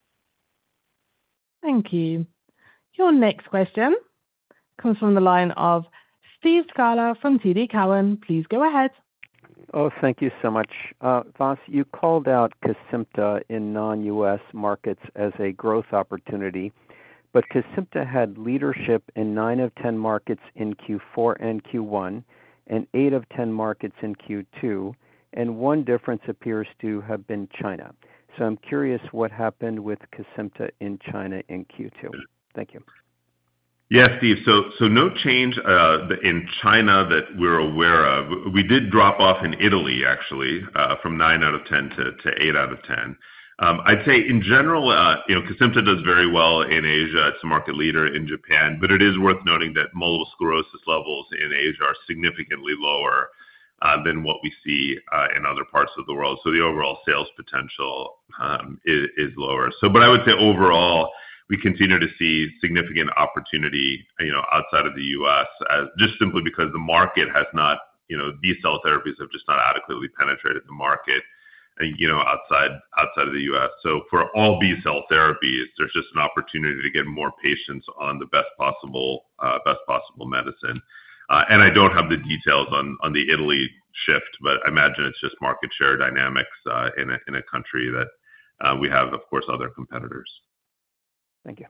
Thank you. Your next question comes from the line of Steve Scala from TD Cowen. Please go ahead. Oh, thank you so much. Vas, you called out Kesimpta in non-US markets as a growth opportunity. But Kesimpta had leadership in 9 of 10 markets in Q4 and Q1, and 8 of 10 markets in Q2, and one difference appears to have been China. So I'm curious what happened with Kesimpta in China in Q2. Thank you. Yeah, Steve. So no change in China that we're aware of. We did drop off in Italy, actually, from 9 out of 10 to 8 out of 10. I'd say in general, Kesimpta does very well in Asia. It's a market leader in Japan, but it is worth noting that multiple sclerosis levels in Asia are significantly lower than what we see in other parts of the world. So the overall sales potential is lower. But I would say overall, we continue to see significant opportunity, outside of the U.S. Just simply because the market has not, these cell therapies have just not adequately penetrated the market. Outside of the U.S. So for all B-cell therapies, there's just an opportunity to get more patients on the best possible medicine. And I don't have the details on the Italy shift, but I imagine it's just market share dynamics in a country that we have, of course, other competitors. Thank you.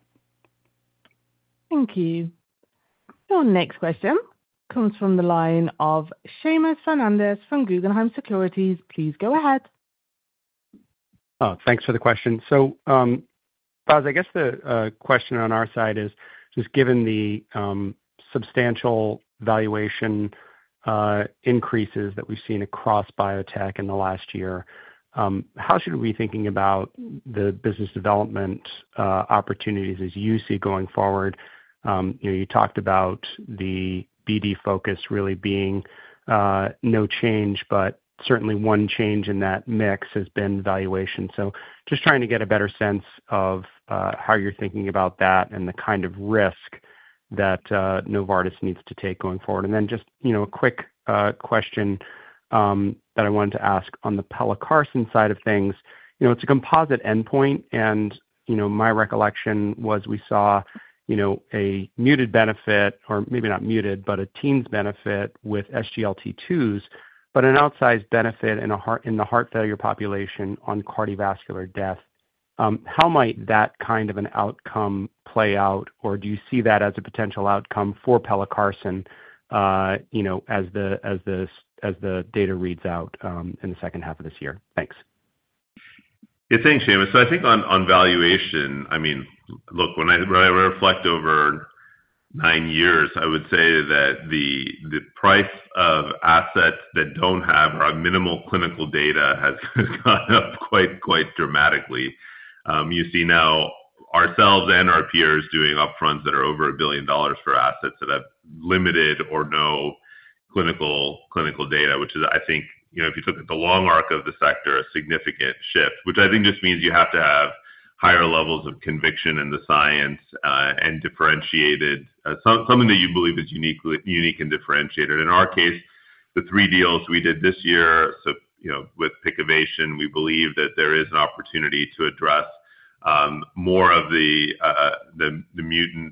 Thank you. Your next question comes from the line of Seamus Fernandez from Guggenheim Securities. Please go ahead. Oh, thanks for the question. So, Vas, I guess the question on our side is just given the substantial valuation increases that we've seen across biotech in the last year, how should we be thinking about the business development opportunities as you see going forward? You talked about the BD focus really being no change, but certainly one change in that mix has been valuation. So just trying to get a better sense of how you're thinking about that and the kind of risk that Novartis needs to take going forward. And then just, a quick question that I wanted to ask on the Pelacarsen side of things. It's a composite endpoint, and, my recollection was we saw, a muted benefit, or maybe not muted, but a teens benefit with SGLT2s but an outsized benefit in the heart failure population on cardiovascular death. How might that kind of an outcome play out, or do you see that as a potential outcome for pelacarsen, as the data reads out in the second half of this year? Thanks. Yeah, thanks, Seamus. So I think on valuation, I mean, look, when I reflect over 9 years, I would say that the price of assets that don't have or have minimal clinical data has gone up quite dramatically. You see now ourselves and our peers doing upfronts that are over $1 billion for assets that have limited or no clinical data, which is, I think, if you look at the long arc of the sector, a significant shift, which I think just means you have to have higher levels of conviction in the science and differentiated, something that you believe is unique and differentiated. In our case, the 3 deals we did this year, so with Pikavation, we believe that there is an opportunity to address more of the mutant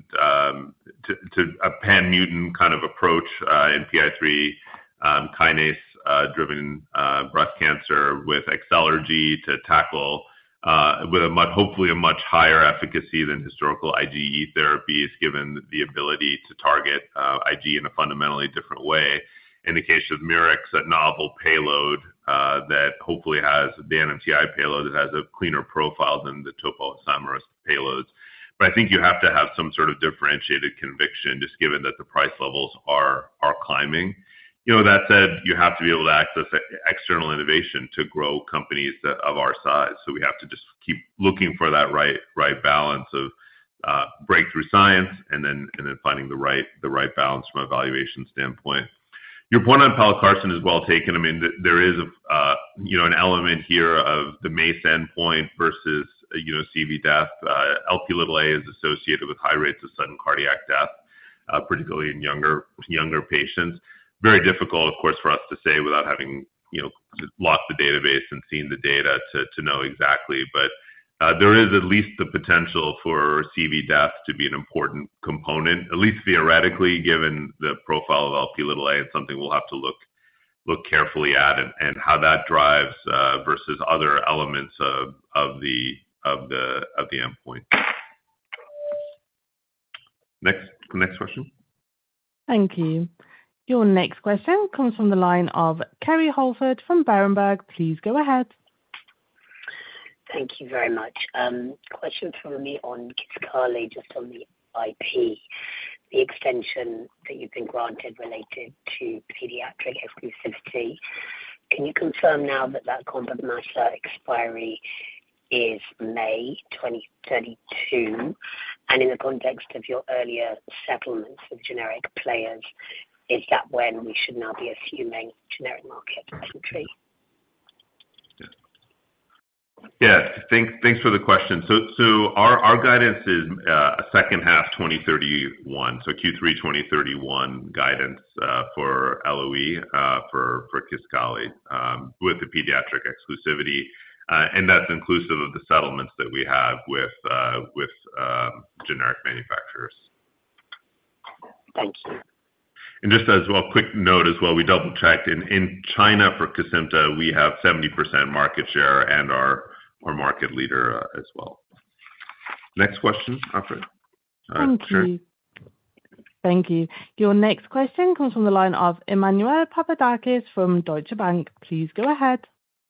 to a pan-mutant kind of approach in PI3 kinase driven breast cancer with Excelergy to tackle with hopefully a much higher efficacy than historical IgE therapies, given the ability to target IgE in a fundamentally different way. In the case of Murex, a novel payload that hopefully has the NMTI payload that has a cleaner profile than the topoisomerase payloads. But I think you have to have some sort of differentiated conviction, just given that the price levels are climbing. That said, you have to be able to access external innovation to grow companies of our size. So we have to just keep looking for that right balance of breakthrough science and then finding the right balance from a valuation standpoint. Your point on pelacarsen is well taken. I mean, there is an element here of the MACE endpoint versus CV death. Lp(a) is associated with high rates of sudden cardiac death, particularly in younger patients. Very difficult, of course, for us to say without having locked the database and seen the data to know exactly. But there is at least the potential for CV death to be an important component, at least theoretically, given the profile of Lp(a), and something we'll have to look carefully at and how that drives versus other elements of the endpoint. Next question. Thank you. Your next question comes from the line of Kerry Holford from Berenberg. Please go ahead. Thank you very much. Question from me on Kisqali, just on the IP, the extension that you've been granted related to pediatric exclusivity. Can you confirm now that compound matter expiry is May 2032? And in the context of your earlier settlements with generic players, is that when we should now be assuming generic market entry? Yeah, thanks for the question. So our guidance is a second half 2031, so Q3 2031 guidance for LOE for Kisqali with the pediatric exclusivity, and that's inclusive of the settlements that we have with generic manufacturers. Thank you. And just as well, quick note as well, we double checked in China for Kesimpta, we have 70% market share and our market leader as well. Next question, operator. Thank you. Your next question comes from the line of Emmanuel Papadakis from Deutsche Bank. Please go ahead.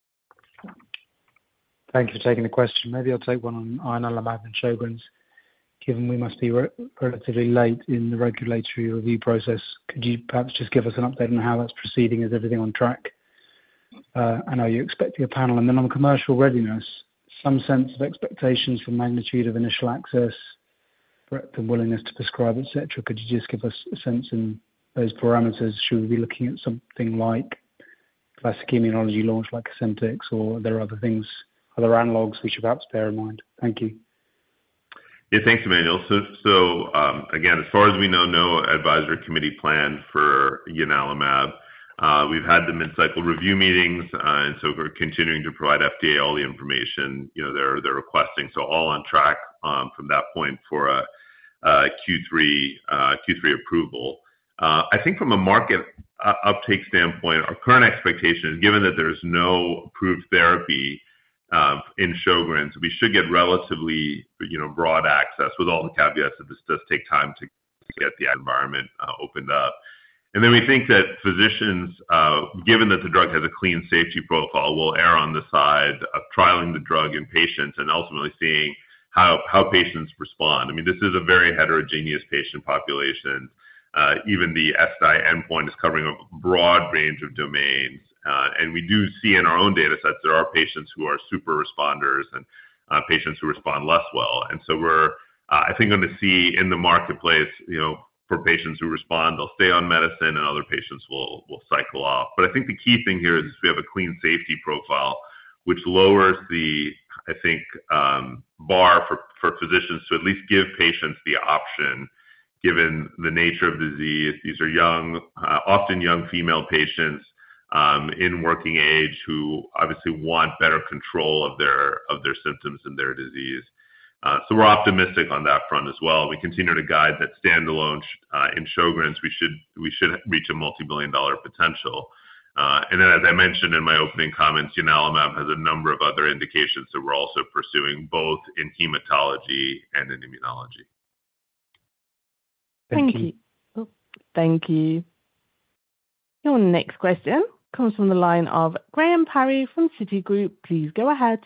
Thank you for taking the question. Maybe I'll take one on ianalumab and Sjögren's. Given we must be relatively late in the regulatory review process, could you perhaps just give us an update on how that's proceeding? Is everything on track? And are you expecting a panel? And then on commercial readiness, some sense of expectations for magnitude of initial access, breadth and willingness to prescribe, etc. Could you just give us a sense in those parameters? Should we be looking at something like classic immunology launch like Cosentyx, or are there other things, other analogs we should perhaps bear in mind? Thank you. Yeah, thanks, Emmanuel. So again, as far as we know, no advisory committee plan for ianalumab. We've had the mid-cycle review meetings, and so we're continuing to provide FDA all the information they're requesting. So all on track from that point for a Q3 approval. I think from a market uptake standpoint, our current expectation is, given that there's no approved therapy in Sjögren's, we should get relatively broad access, with all the caveats that this does take time to get the environment opened up. And then we think that physicians, given that the drug has a clean safety profile, will err on the side of trialing the drug in patients and ultimately seeing how patients respond. I mean, this is a very heterogeneous patient population. Even the ESSDAI endpoint is covering a broad range of domains. And we do see in our own data sets there are patients who are super responders and patients who respond less well. And so we're, I think, going to see in the marketplace, for patients who respond, they'll stay on medicine, and other patients will cycle off. But I think the key thing here is we have a clean safety profile, which lowers the, I think, bar for physicians to at least give patients the option, given the nature of the disease. These are young, often young female patients in working age who obviously want better control of their symptoms and their disease. So we're optimistic on that front as well. We continue to guide that standalone in Sjögren's, we should reach a multi-billion-dollar potential. And then, as I mentioned in my opening comments, ianalumab has a number of other indications that we're also pursuing, both in hematology and in immunology. Thank you. Thank you. Your next question comes from the line of Graham Parry from Citigroup. Please go ahead.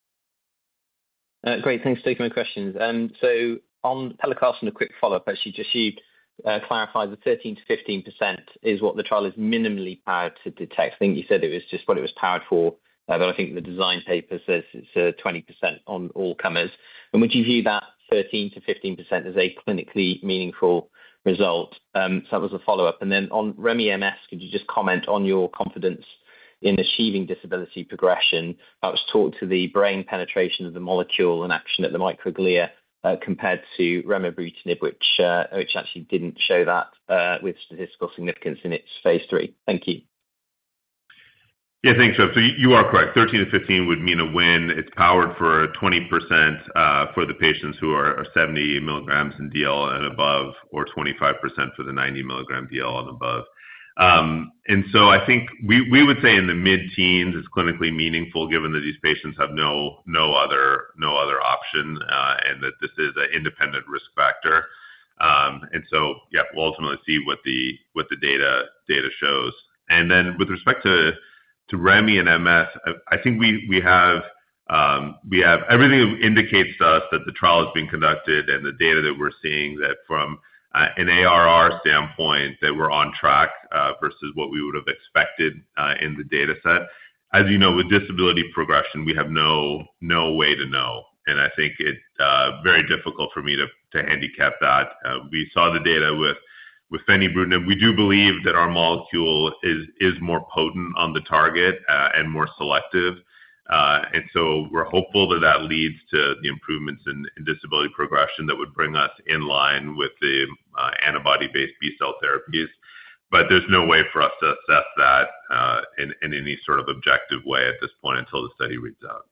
Great. Thanks for taking my questions. So on pelacarsen, a quick follow-up, actually, just you clarify the 13%-15% is what the trial is minimally powered to detect. I think you said it was just what it was powered for, but I think the design paper says it's 20% on all comers. And would you view that 13%-15% as a clinically meaningful result? So that was a follow-up. And then on REMI-MS, could you just comment on your confidence in achieving disability progression? Perhaps talk to the brain penetration of the molecule and action at the microglia compared to remibrutinib, which actually didn't show that with statistical significance in its phase 3. Thank you. Yeah, thanks, Jeff. So you are correct. 13-15 would mean a win. It's powered for 20% for the patients who are 70 milligrams in DL and above, or 25% for the 90 milligram DL and above. And so I think we would say in the mid-teens is clinically meaningful, given that these patients have no other option, and that this is an independent risk factor. And so, yeah, we'll ultimately see what the data shows. And then with respect to Remi and MS, I think we have everything that indicates to us that the trial is being conducted, and the data that we're seeing, that from an ARR standpoint, that we're on track versus what we would have expected in the data set. As you know, with disability progression, we have no way to know. And I think it's very difficult for me to handicap that. We saw the data with fenebrutinib. We do believe that our molecule is more potent on the target and more selective. And so we're hopeful that leads to the improvements in disability progression that would bring us in line with the antibody-based B-cell therapies. But there's no way for us to assess that in any sort of objective way at this point until the study reads out.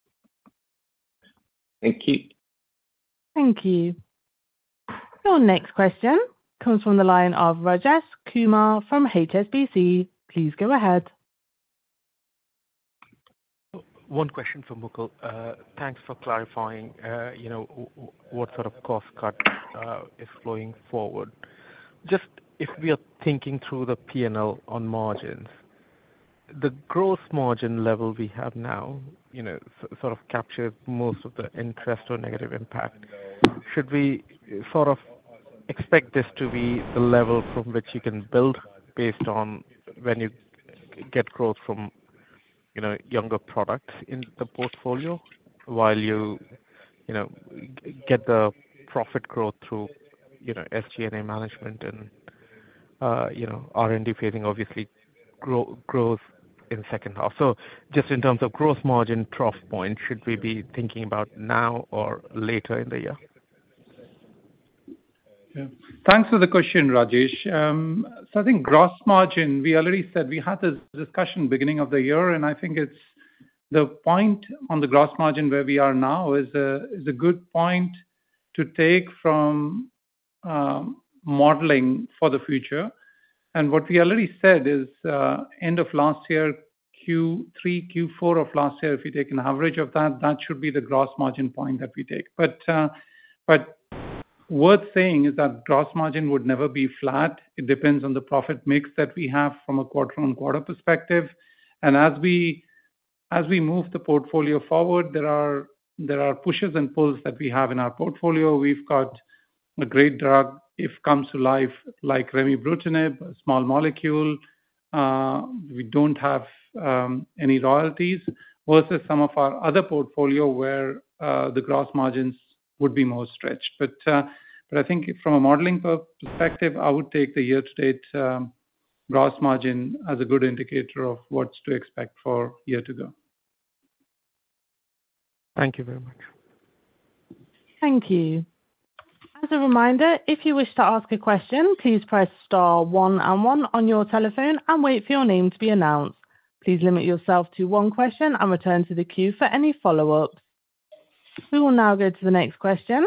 Thank you. Thank you. Your next question comes from the line of Rajesh Kumar from HSBC. Please go ahead. One question for Mukul. Thanks for clarifying, what sort of cost cut is flowing forward. Just if we are thinking through the P&L on margins, the gross margin level we have now, sort of captures most of the interest or negative impact. Should we sort of expect this to be the level from which you can build based on when you get growth from younger products in the portfolio, while you get the profit growth through SG&A management and R&D phasing, obviously growth in second half. So just in terms of gross margin trough point, should we be thinking about now or later in the year? Yeah. Thanks for the question, Rajesh. So I think gross margin, we already said we had this discussion beginning of the year, and I think it's the point on the gross margin where we are now is a good point to take from modeling for the future. What we already said is end of last year, Q3, Q4 of last year, if you take an average of that should be the gross margin point that we take. But worth saying is that gross margin would never be flat. It depends on the profit mix that we have from a quarter-on-quarter perspective. As we move the portfolio forward, there are pushes and pulls that we have in our portfolio. We've got a great drug, if comes to life, like remibrutinib, a small molecule. We don't have any royalties versus some of our other portfolio where the gross margins would be more stretched. But I think from a modeling perspective, I would take the year-to-date gross margin as a good indicator of what's to expect for year to go. Thank you very much. Thank you. As a reminder, if you wish to ask a question, please press star 1 and 1 on your telephone and wait for your name to be announced. Please limit yourself to one question and return to the queue for any follow-ups. We will now go to the next question.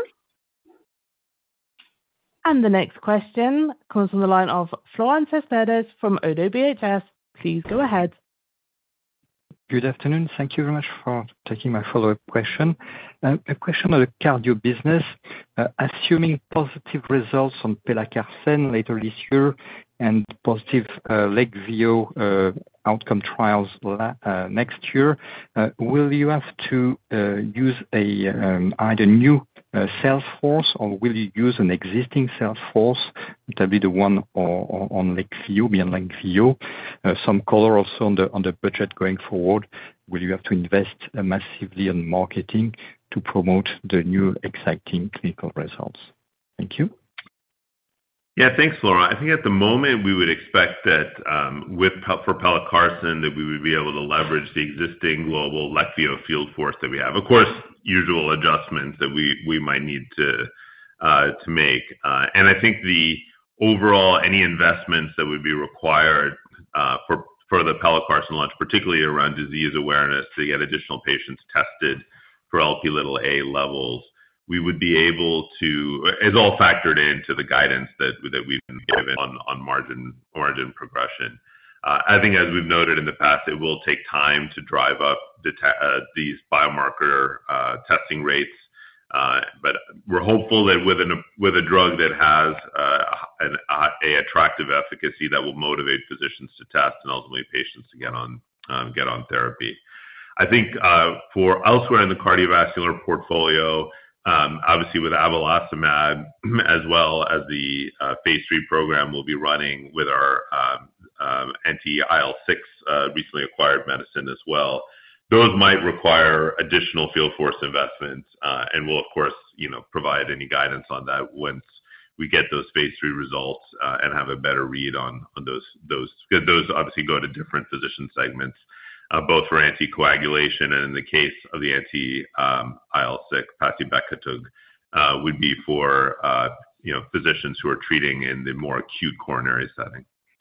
The next question comes from the line of Florent Cespedes from ODDO BHF. Please go ahead. Good afternoon. Thank you very much for taking my follow-up question. A question on the cardio business. Assuming positive results on pelacarsen later this year and positive Leqvio outcome trials next year, will you have to use either new sales force, or will you use an existing sales force, that'll be the one on Leqvio, beyond Leqvio? Some color also on the budget going forward. Will you have to invest massively on marketing to promote the new exciting clinical results? Thank you. Yeah, thanks, Florent. I think at the moment we would expect that for pelacarsen that we would be able to leverage the existing global Leqvio field force that we have. Of course, usual adjustments that we might need to make. And I think the overall any investments that would be required for the pelacarsen launch, particularly around disease awareness to get additional patients tested for Lp(a) levels, we would be able to. It's all factored into the guidance that we've been given on margin progression. I think as we've noted in the past, it will take time to drive up these biomarker testing rates. But we're hopeful that with a drug that has an attractive efficacy that will motivate physicians to test and ultimately patients to get on therapy. I think for elsewhere in the cardiovascular portfolio, obviously with abelacimab, as well as the phase 3 program we'll be running with our anti-IL-6 recently acquired medicine as well. Those might require additional field force investments, and we'll of course, provide any guidance on that once we get those phase 3 results and have a better read on those. Those obviously go to different physician segments, both for anticoagulation and in the case of the anti-IL-6, pacibartug, would be for physicians who are treating in the more acute coronary setting.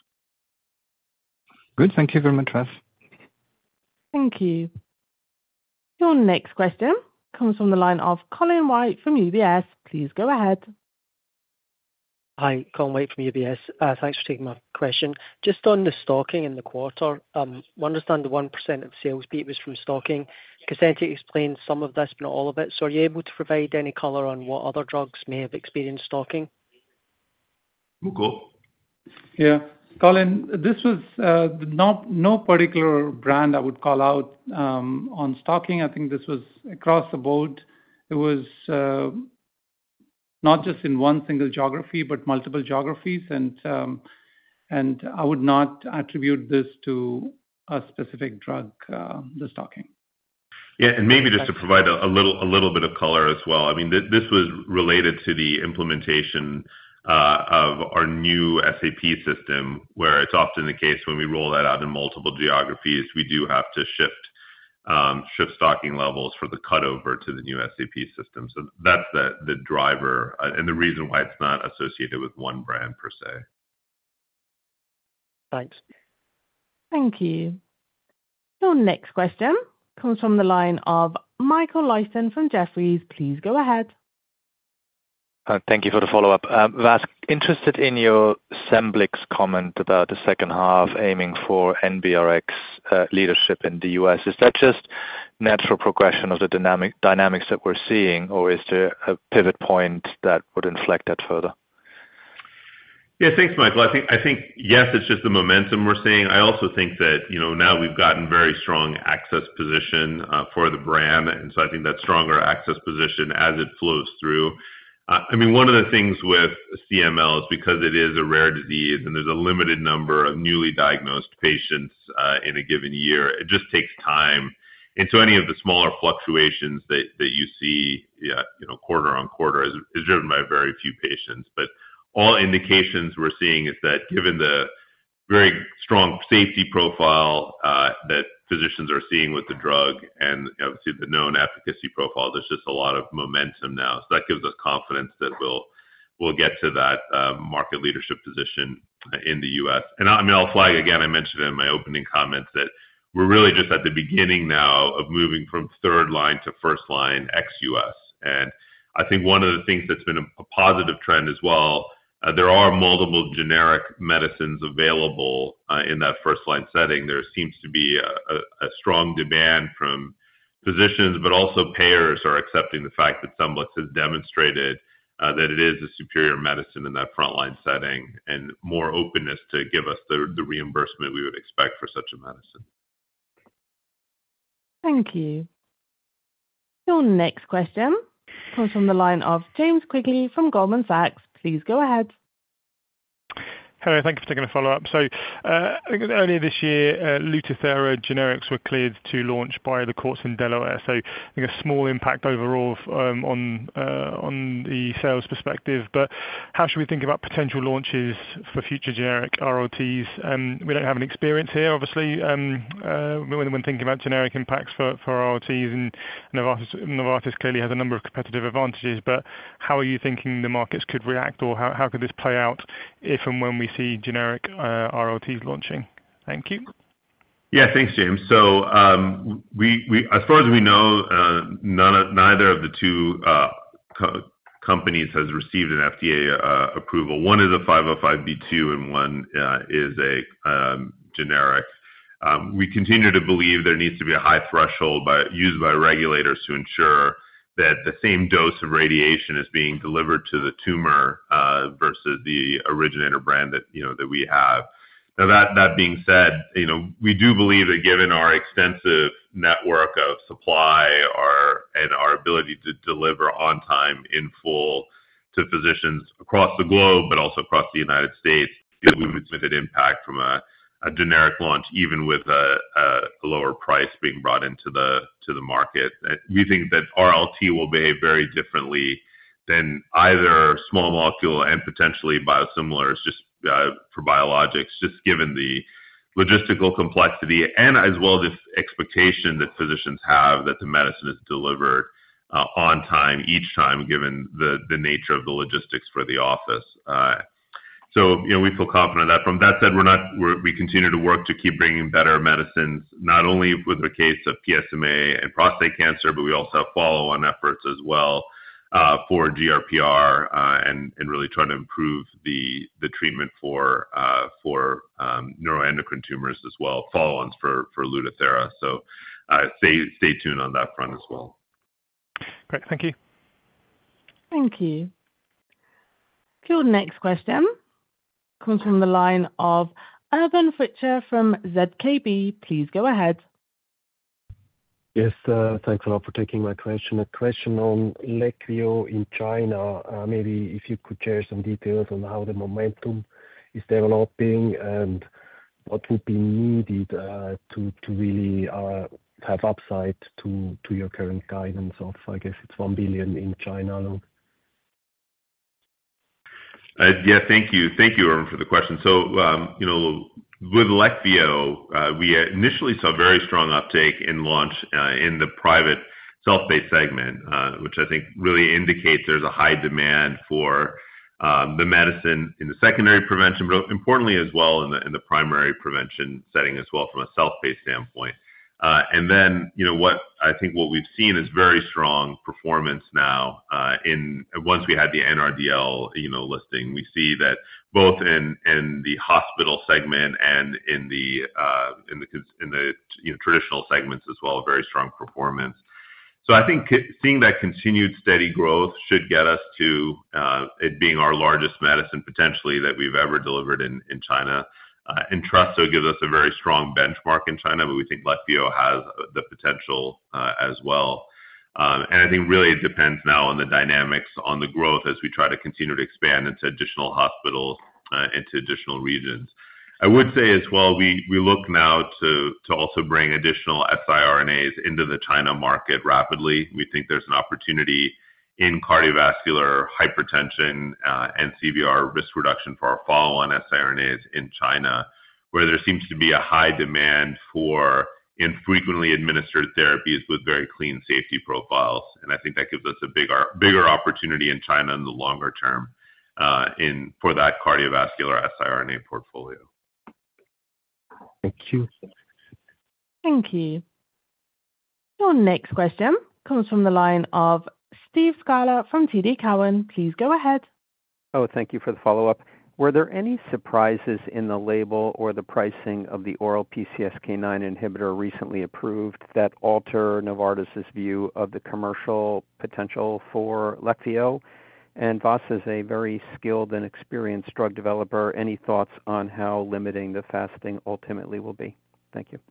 Good. Thank you very much, Vas. Thank you. Your next question comes from the line of Colin White from UBS. Please go ahead. Hi, Colin White from UBS. Thanks for taking my question. Just on the stocking in the quarter, we understand the 1% of sales beat was from stocking. Cosentyx explains some of this, but not all of it. So are you able to provide any color on what other drugs may have experienced stocking? Mukul? Yeah. Colin, this was no particular brand I would call out on stocking. I think this was across the board. It was not just in one single geography, but multiple geographies. And I would not attribute this to a specific drug, the stocking. Yeah, and maybe just to provide a little bit of color as well. I mean, this was related to the implementation of our new SAP system, where it's often the case when we roll that out in multiple geographies, we do have to shift stocking levels for the cutover to the new SAP system. So that's the driver and the reason why it's not associated with one brand per se. Thanks. Thank you. Your next question comes from the line of Michael Leuchten from Jefferies. Please go ahead. Thank you for the follow-up. Vas, interested in your Scemblix comment about the second half aiming for NBRX leadership in the U.S. Is that just natural progression of the dynamics that we're seeing, or is there a pivot point that would inflect that further? Yeah, thanks, Michael. I think yes, it's just the momentum we're seeing. I also think that now we've gotten very strong access position for the brand, and so I think that stronger access position as it flows through. I mean, one of the things with CML is because it is a rare disease and there's a limited number of newly diagnosed patients in a given year, it just takes time. And so any of the smaller fluctuations that you see, quarter on quarter is driven by very few patients. But all indications we're seeing is that given the very strong safety profile that physicians are seeing with the drug and obviously the known efficacy profile, there's just a lot of momentum now. So that gives us confidence that we'll get to that market leadership position in the U.S. And I'll flag again, I mentioned in my opening comments that we're really just at the beginning now of moving from third line to first line ex-U.S. And I think one of the things that's been a positive trend as well, there are multiple generic medicines available in that first-line setting. There seems to be a strong demand from physicians, but also payers are accepting the fact that Scemblix has demonstrated that it is a superior medicine in that frontline setting and more openness to give us the reimbursement we would expect for such a medicine. Thank you. Your next question comes from the line of James Quigley from Goldman Sachs. Please go ahead. Hello, thank you for taking a follow-up. So I think earlier this year, Lutathera generics were cleared to launch by the courts in Delaware. So I think a small impact overall on the sales perspective. But how should we think about potential launches for future generic RLTs? We don't have an experience here, obviously, when thinking about generic impacts for RLTs. And Novartis clearly has a number of competitive advantages. But how are you thinking the markets could react, or how could this play out if and when we see generic RLTs launching? Thank you. Yeah, thanks, James. So we as far as we know, neither of the two companies has received an FDA approval. One is a 505(b)(2) and one is a generic. We continue to believe there needs to be a high threshold used by regulators to ensure that the same dose of radiation is being delivered to the tumor versus the originator brand that we have. Now that being said, we do believe that given our extensive network of supply and our ability to deliver on time in full to physicians across the globe, but also across the United States, that we would see an impact from a generic launch, even with a lower price being brought into the market. We think that RLT will behave very differently than either small molecule and potentially biosimilars, just for biologics, just given the logistical complexity and as well this expectation that physicians have that the medicine is delivered on time each time, given the nature of the logistics for the office. So, we feel confident of that. From that said, we continue to work to keep bringing better medicines, not only with the case of PSMA and prostate cancer, but we also have follow-on efforts as well for GRPR and really trying to improve the treatment for neuroendocrine tumors as well, follow-ons for Lutathera. So stay tuned on that front as well. Great, thank you. Thank you. Your next question comes from the line of Urban Fritsche from ZKB. Please go ahead. Yes, thanks a lot for taking my question. A question on Leqvio in China. Maybe if you could share some details on how the momentum is developing and what would be needed to really have upside to your current guidance of, I guess it's 1 billion in China alone. Yeah, thank you. Thank you, Urban, for the question. So, with Leqvio, we initially saw very strong uptake in launch in the private self-pay segment, which I think really indicates there's a high demand for the medicine in the secondary prevention, but importantly as well in the primary prevention setting as well from a self-pay standpoint. And then, what we've seen is very strong performance now once we had the NRDL, listing. We see that both in the hospital segment and in the traditional segments as well, very strong performance. So I think seeing that continued steady growth should get us to it being our largest medicine potentially that we've ever delivered in China. Entresto gives us a very strong benchmark in China, but we think Leqvio has the potential as well. And I think really it depends now on the dynamics on the growth as we try to continue to expand into additional hospitals, into additional regions. I would say as well, we look now to also bring additional siRNAs into the China market rapidly. We think there's an opportunity in cardiovascular hypertension and CVR risk reduction for our follow-on siRNAs in China, where there seems to be a high demand for infrequently administered therapies with very clean safety profiles. And I think that gives us a bigger opportunity in China in the longer term for that cardiovascular siRNA portfolio. Thank you. Thank you. Your next question comes from the line of Steve Scala from TD Cowen. Please go ahead. Oh, thank you for the follow-up. Were there any surprises in the label or the pricing of the oral PCSK9 inhibitor recently approved that alter Novartis's view of the commercial potential for Leqvio? And Vas is a very skilled and experienced drug developer. Any thoughts on how limiting the fasting ultimately will be? Thank you.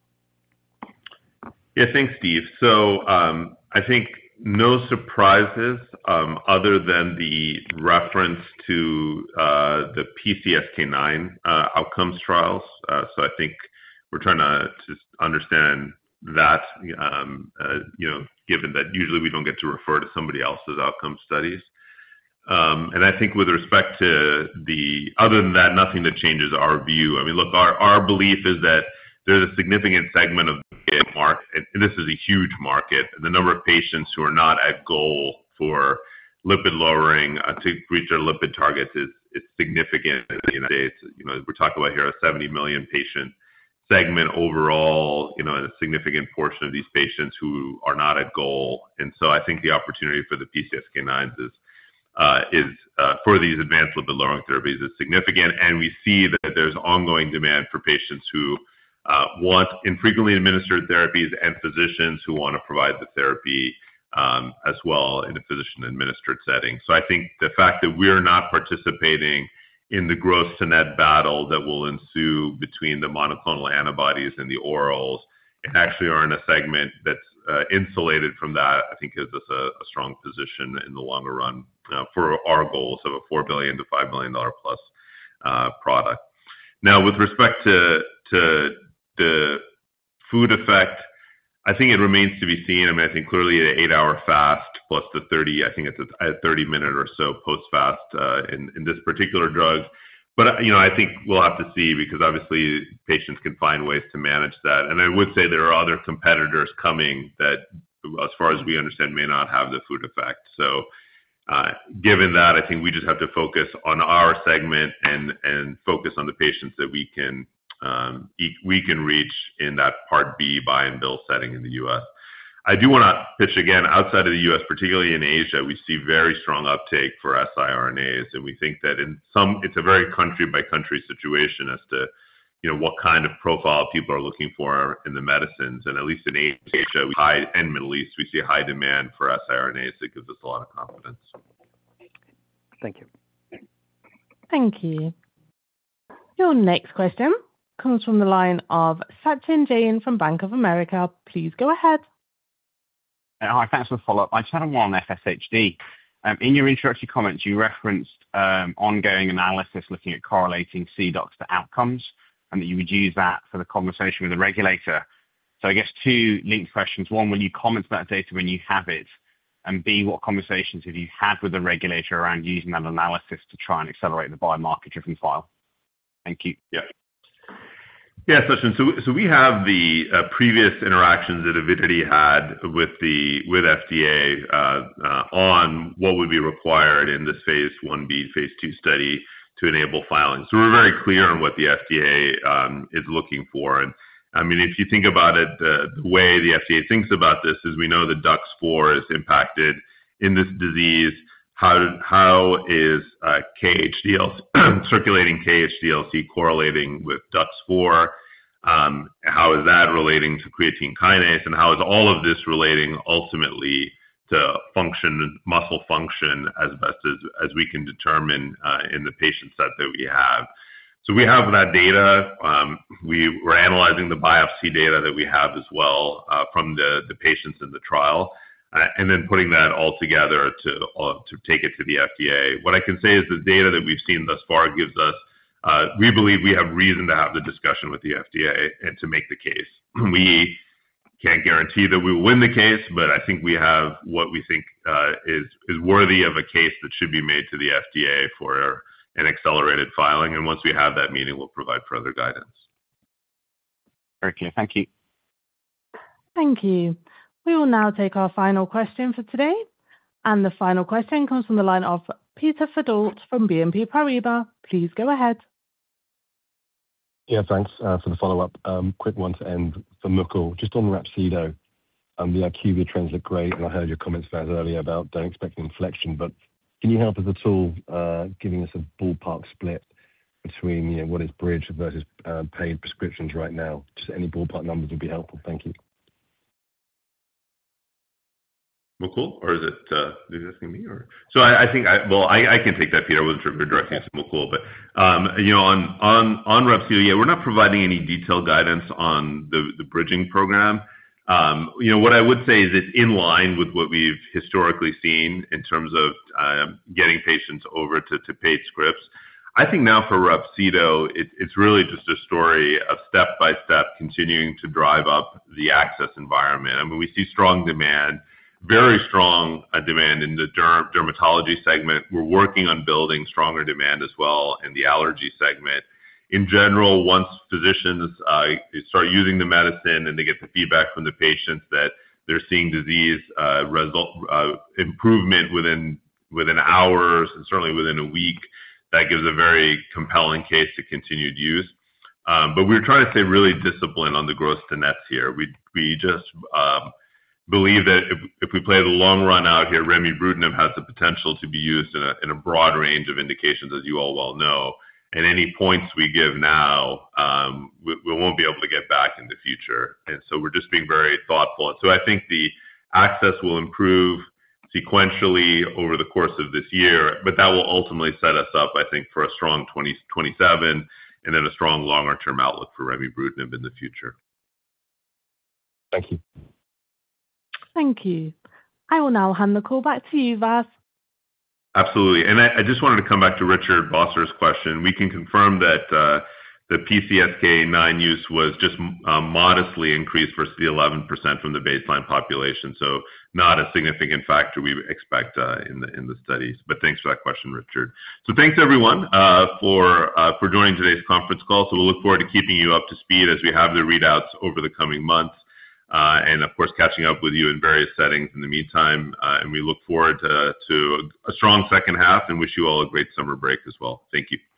Yeah, thanks, Steve. So I think no surprises other than the reference to the PCSK9 outcomes trials. So I think we're trying to just understand that, given that usually we don't get to refer to somebody else's outcome studies. And I think with respect to other than that, nothing that changes our view. I mean, look, our belief is that there's a significant segment of the market, and this is a huge market. The number of patients who are not at goal for lipid lowering to reach their lipid targets is significant in the United States. We're talking about here a 70 million patient segment overall, a significant portion of these patients who are not at goal. And so I think the opportunity for the PCSK9s is for these advanced lipid lowering therapies is significant. And we see that there's ongoing demand for patients who want infrequently administered therapies and physicians who want to provide the therapy as well in a physician-administered setting. So I think the fact that we're not participating in the gross to net battle that will ensue between the monoclonal antibodies and the orals, and actually are in a segment that's insulated from that, I think gives us a strong position in the longer run for our goals of a $4 billion to $5 billion plus product. Now, with respect to the food effect, I think it remains to be seen. I mean, I think clearly an 8-hour fast plus the 30, I think it's a 30-minute or so post-fast in this particular drug. But, I think we'll have to see because obviously patients can find ways to manage that. And I would say there are other competitors coming that, as far as we understand, may not have the food effect. So given that, I think we just have to focus on our segment and focus on the patients that we can reach in that Part B buy and bill setting in the U.S. I do want to pitch again outside of the U.S., particularly in Asia, we see very strong uptake for siRNAs, and we think that it's a very country by country situation as to what kind of profile people are looking for in the medicines, and at least in Asia and Middle East, we see a high demand for siRNAs that gives us a lot of confidence. Thank you. Thank you. Your next question comes from the line of Sachin Jain from Bank of America. Please go ahead. Hi, thanks for the follow-up. I just had one on FSHD. In your introductory comments, you referenced ongoing analysis looking at correlating CDOX to outcomes and that you would use that for the conversation with the regulator. So I guess two linked questions. One, will you comment on that data when you have it? And B, what conversations have you had with the regulator around using that analysis to try and accelerate the biomarker-driven file? Thank you. Yeah, Sachin. So we have the previous interactions that Avidity had with FDA on what would be required in this phase 1b, phase 2 study to enable filing. So we're very clear on what the FDA is looking for. And I mean, if you think about it, the way the FDA thinks about this is we know that DUX4 is impacted in this disease. How is circulating KHDLC correlating with DUX4? How is that relating to creatine kinase? And how is all of this relating ultimately to muscle function as best as we can determine in the patient set that we have? So we have that data. We were analyzing the biopsy data that we have as well from the patients in the trial, and then putting that all together to take it to the FDA. What I can say is the data that we've seen thus far gives us, we believe we have reason to have the discussion with the FDA and to make the case. We can't guarantee that we will win the case, but I think we have what we think is worthy of a case that should be made to the FDA for an accelerated filing. And once we have that meeting, we'll provide further guidance. Very clear. Thank you. Thank you. We will now take our final question for today. And the final question comes from the line of Peter Verdult from BNP Paribas. Please go ahead. Yeah, thanks for the follow-up. Quick one to end for Mukul. Just on Rhapsido, the IQVIA trends look great, and I heard your comments, Vas, earlier about don't expect an inflection, but can you help us at all giving us a ballpark split between what is bridge versus paid prescriptions right now? Just any ballpark numbers would be helpful. Thank you. Mukul, or is it asking me? Or so I think I can take that, Peter. I wasn't sure if you're directing it to Mukul, but on Rhapsido, yeah, we're not providing any detailed guidance on the bridging program. What I would say is it's in line with what we've historically seen in terms of getting patients over to paid scripts. I think now for Rhapsido, it's really just a story of step-by-step continuing to drive up the access environment. I mean, we see strong demand, very strong demand in the dermatology segment. We're working on building stronger demand as well in the allergy segment. In general, once physicians start using the medicine and they get the feedback from the patients that they're seeing disease improvement within hours and certainly within a week, that gives a very compelling case to continued use. But we're trying to stay really disciplined on the gross to nets here. We just believe that if we play the long run out here, remibrutinib has the potential to be used in a broad range of indications, as you all well know. And any points we give now, we won't be able to get back in the future. And so we're just being very thoughtful. And so I think the access will improve sequentially over the course of this year, but that will ultimately set us up, I think, for a strong 2027 and then a strong longer-term outlook for remibrutinib in the future. Thank you. Thank you. I will now hand the call back to you, Vas. Absolutely. And I just wanted to come back to Richard Vosser's question. We can confirm that the PCSK9 use was just modestly increased versus the 11% from the baseline population. So not a significant factor we expect in the studies. But thanks for that question, Richard. So thanks, everyone, for joining today's conference call. So we'll look forward to keeping you up to speed as we have the readouts over the coming months. And of course, catching up with you in various settings in the meantime. And we look forward to a strong second half and wish you all a great summer break as well. Thank you.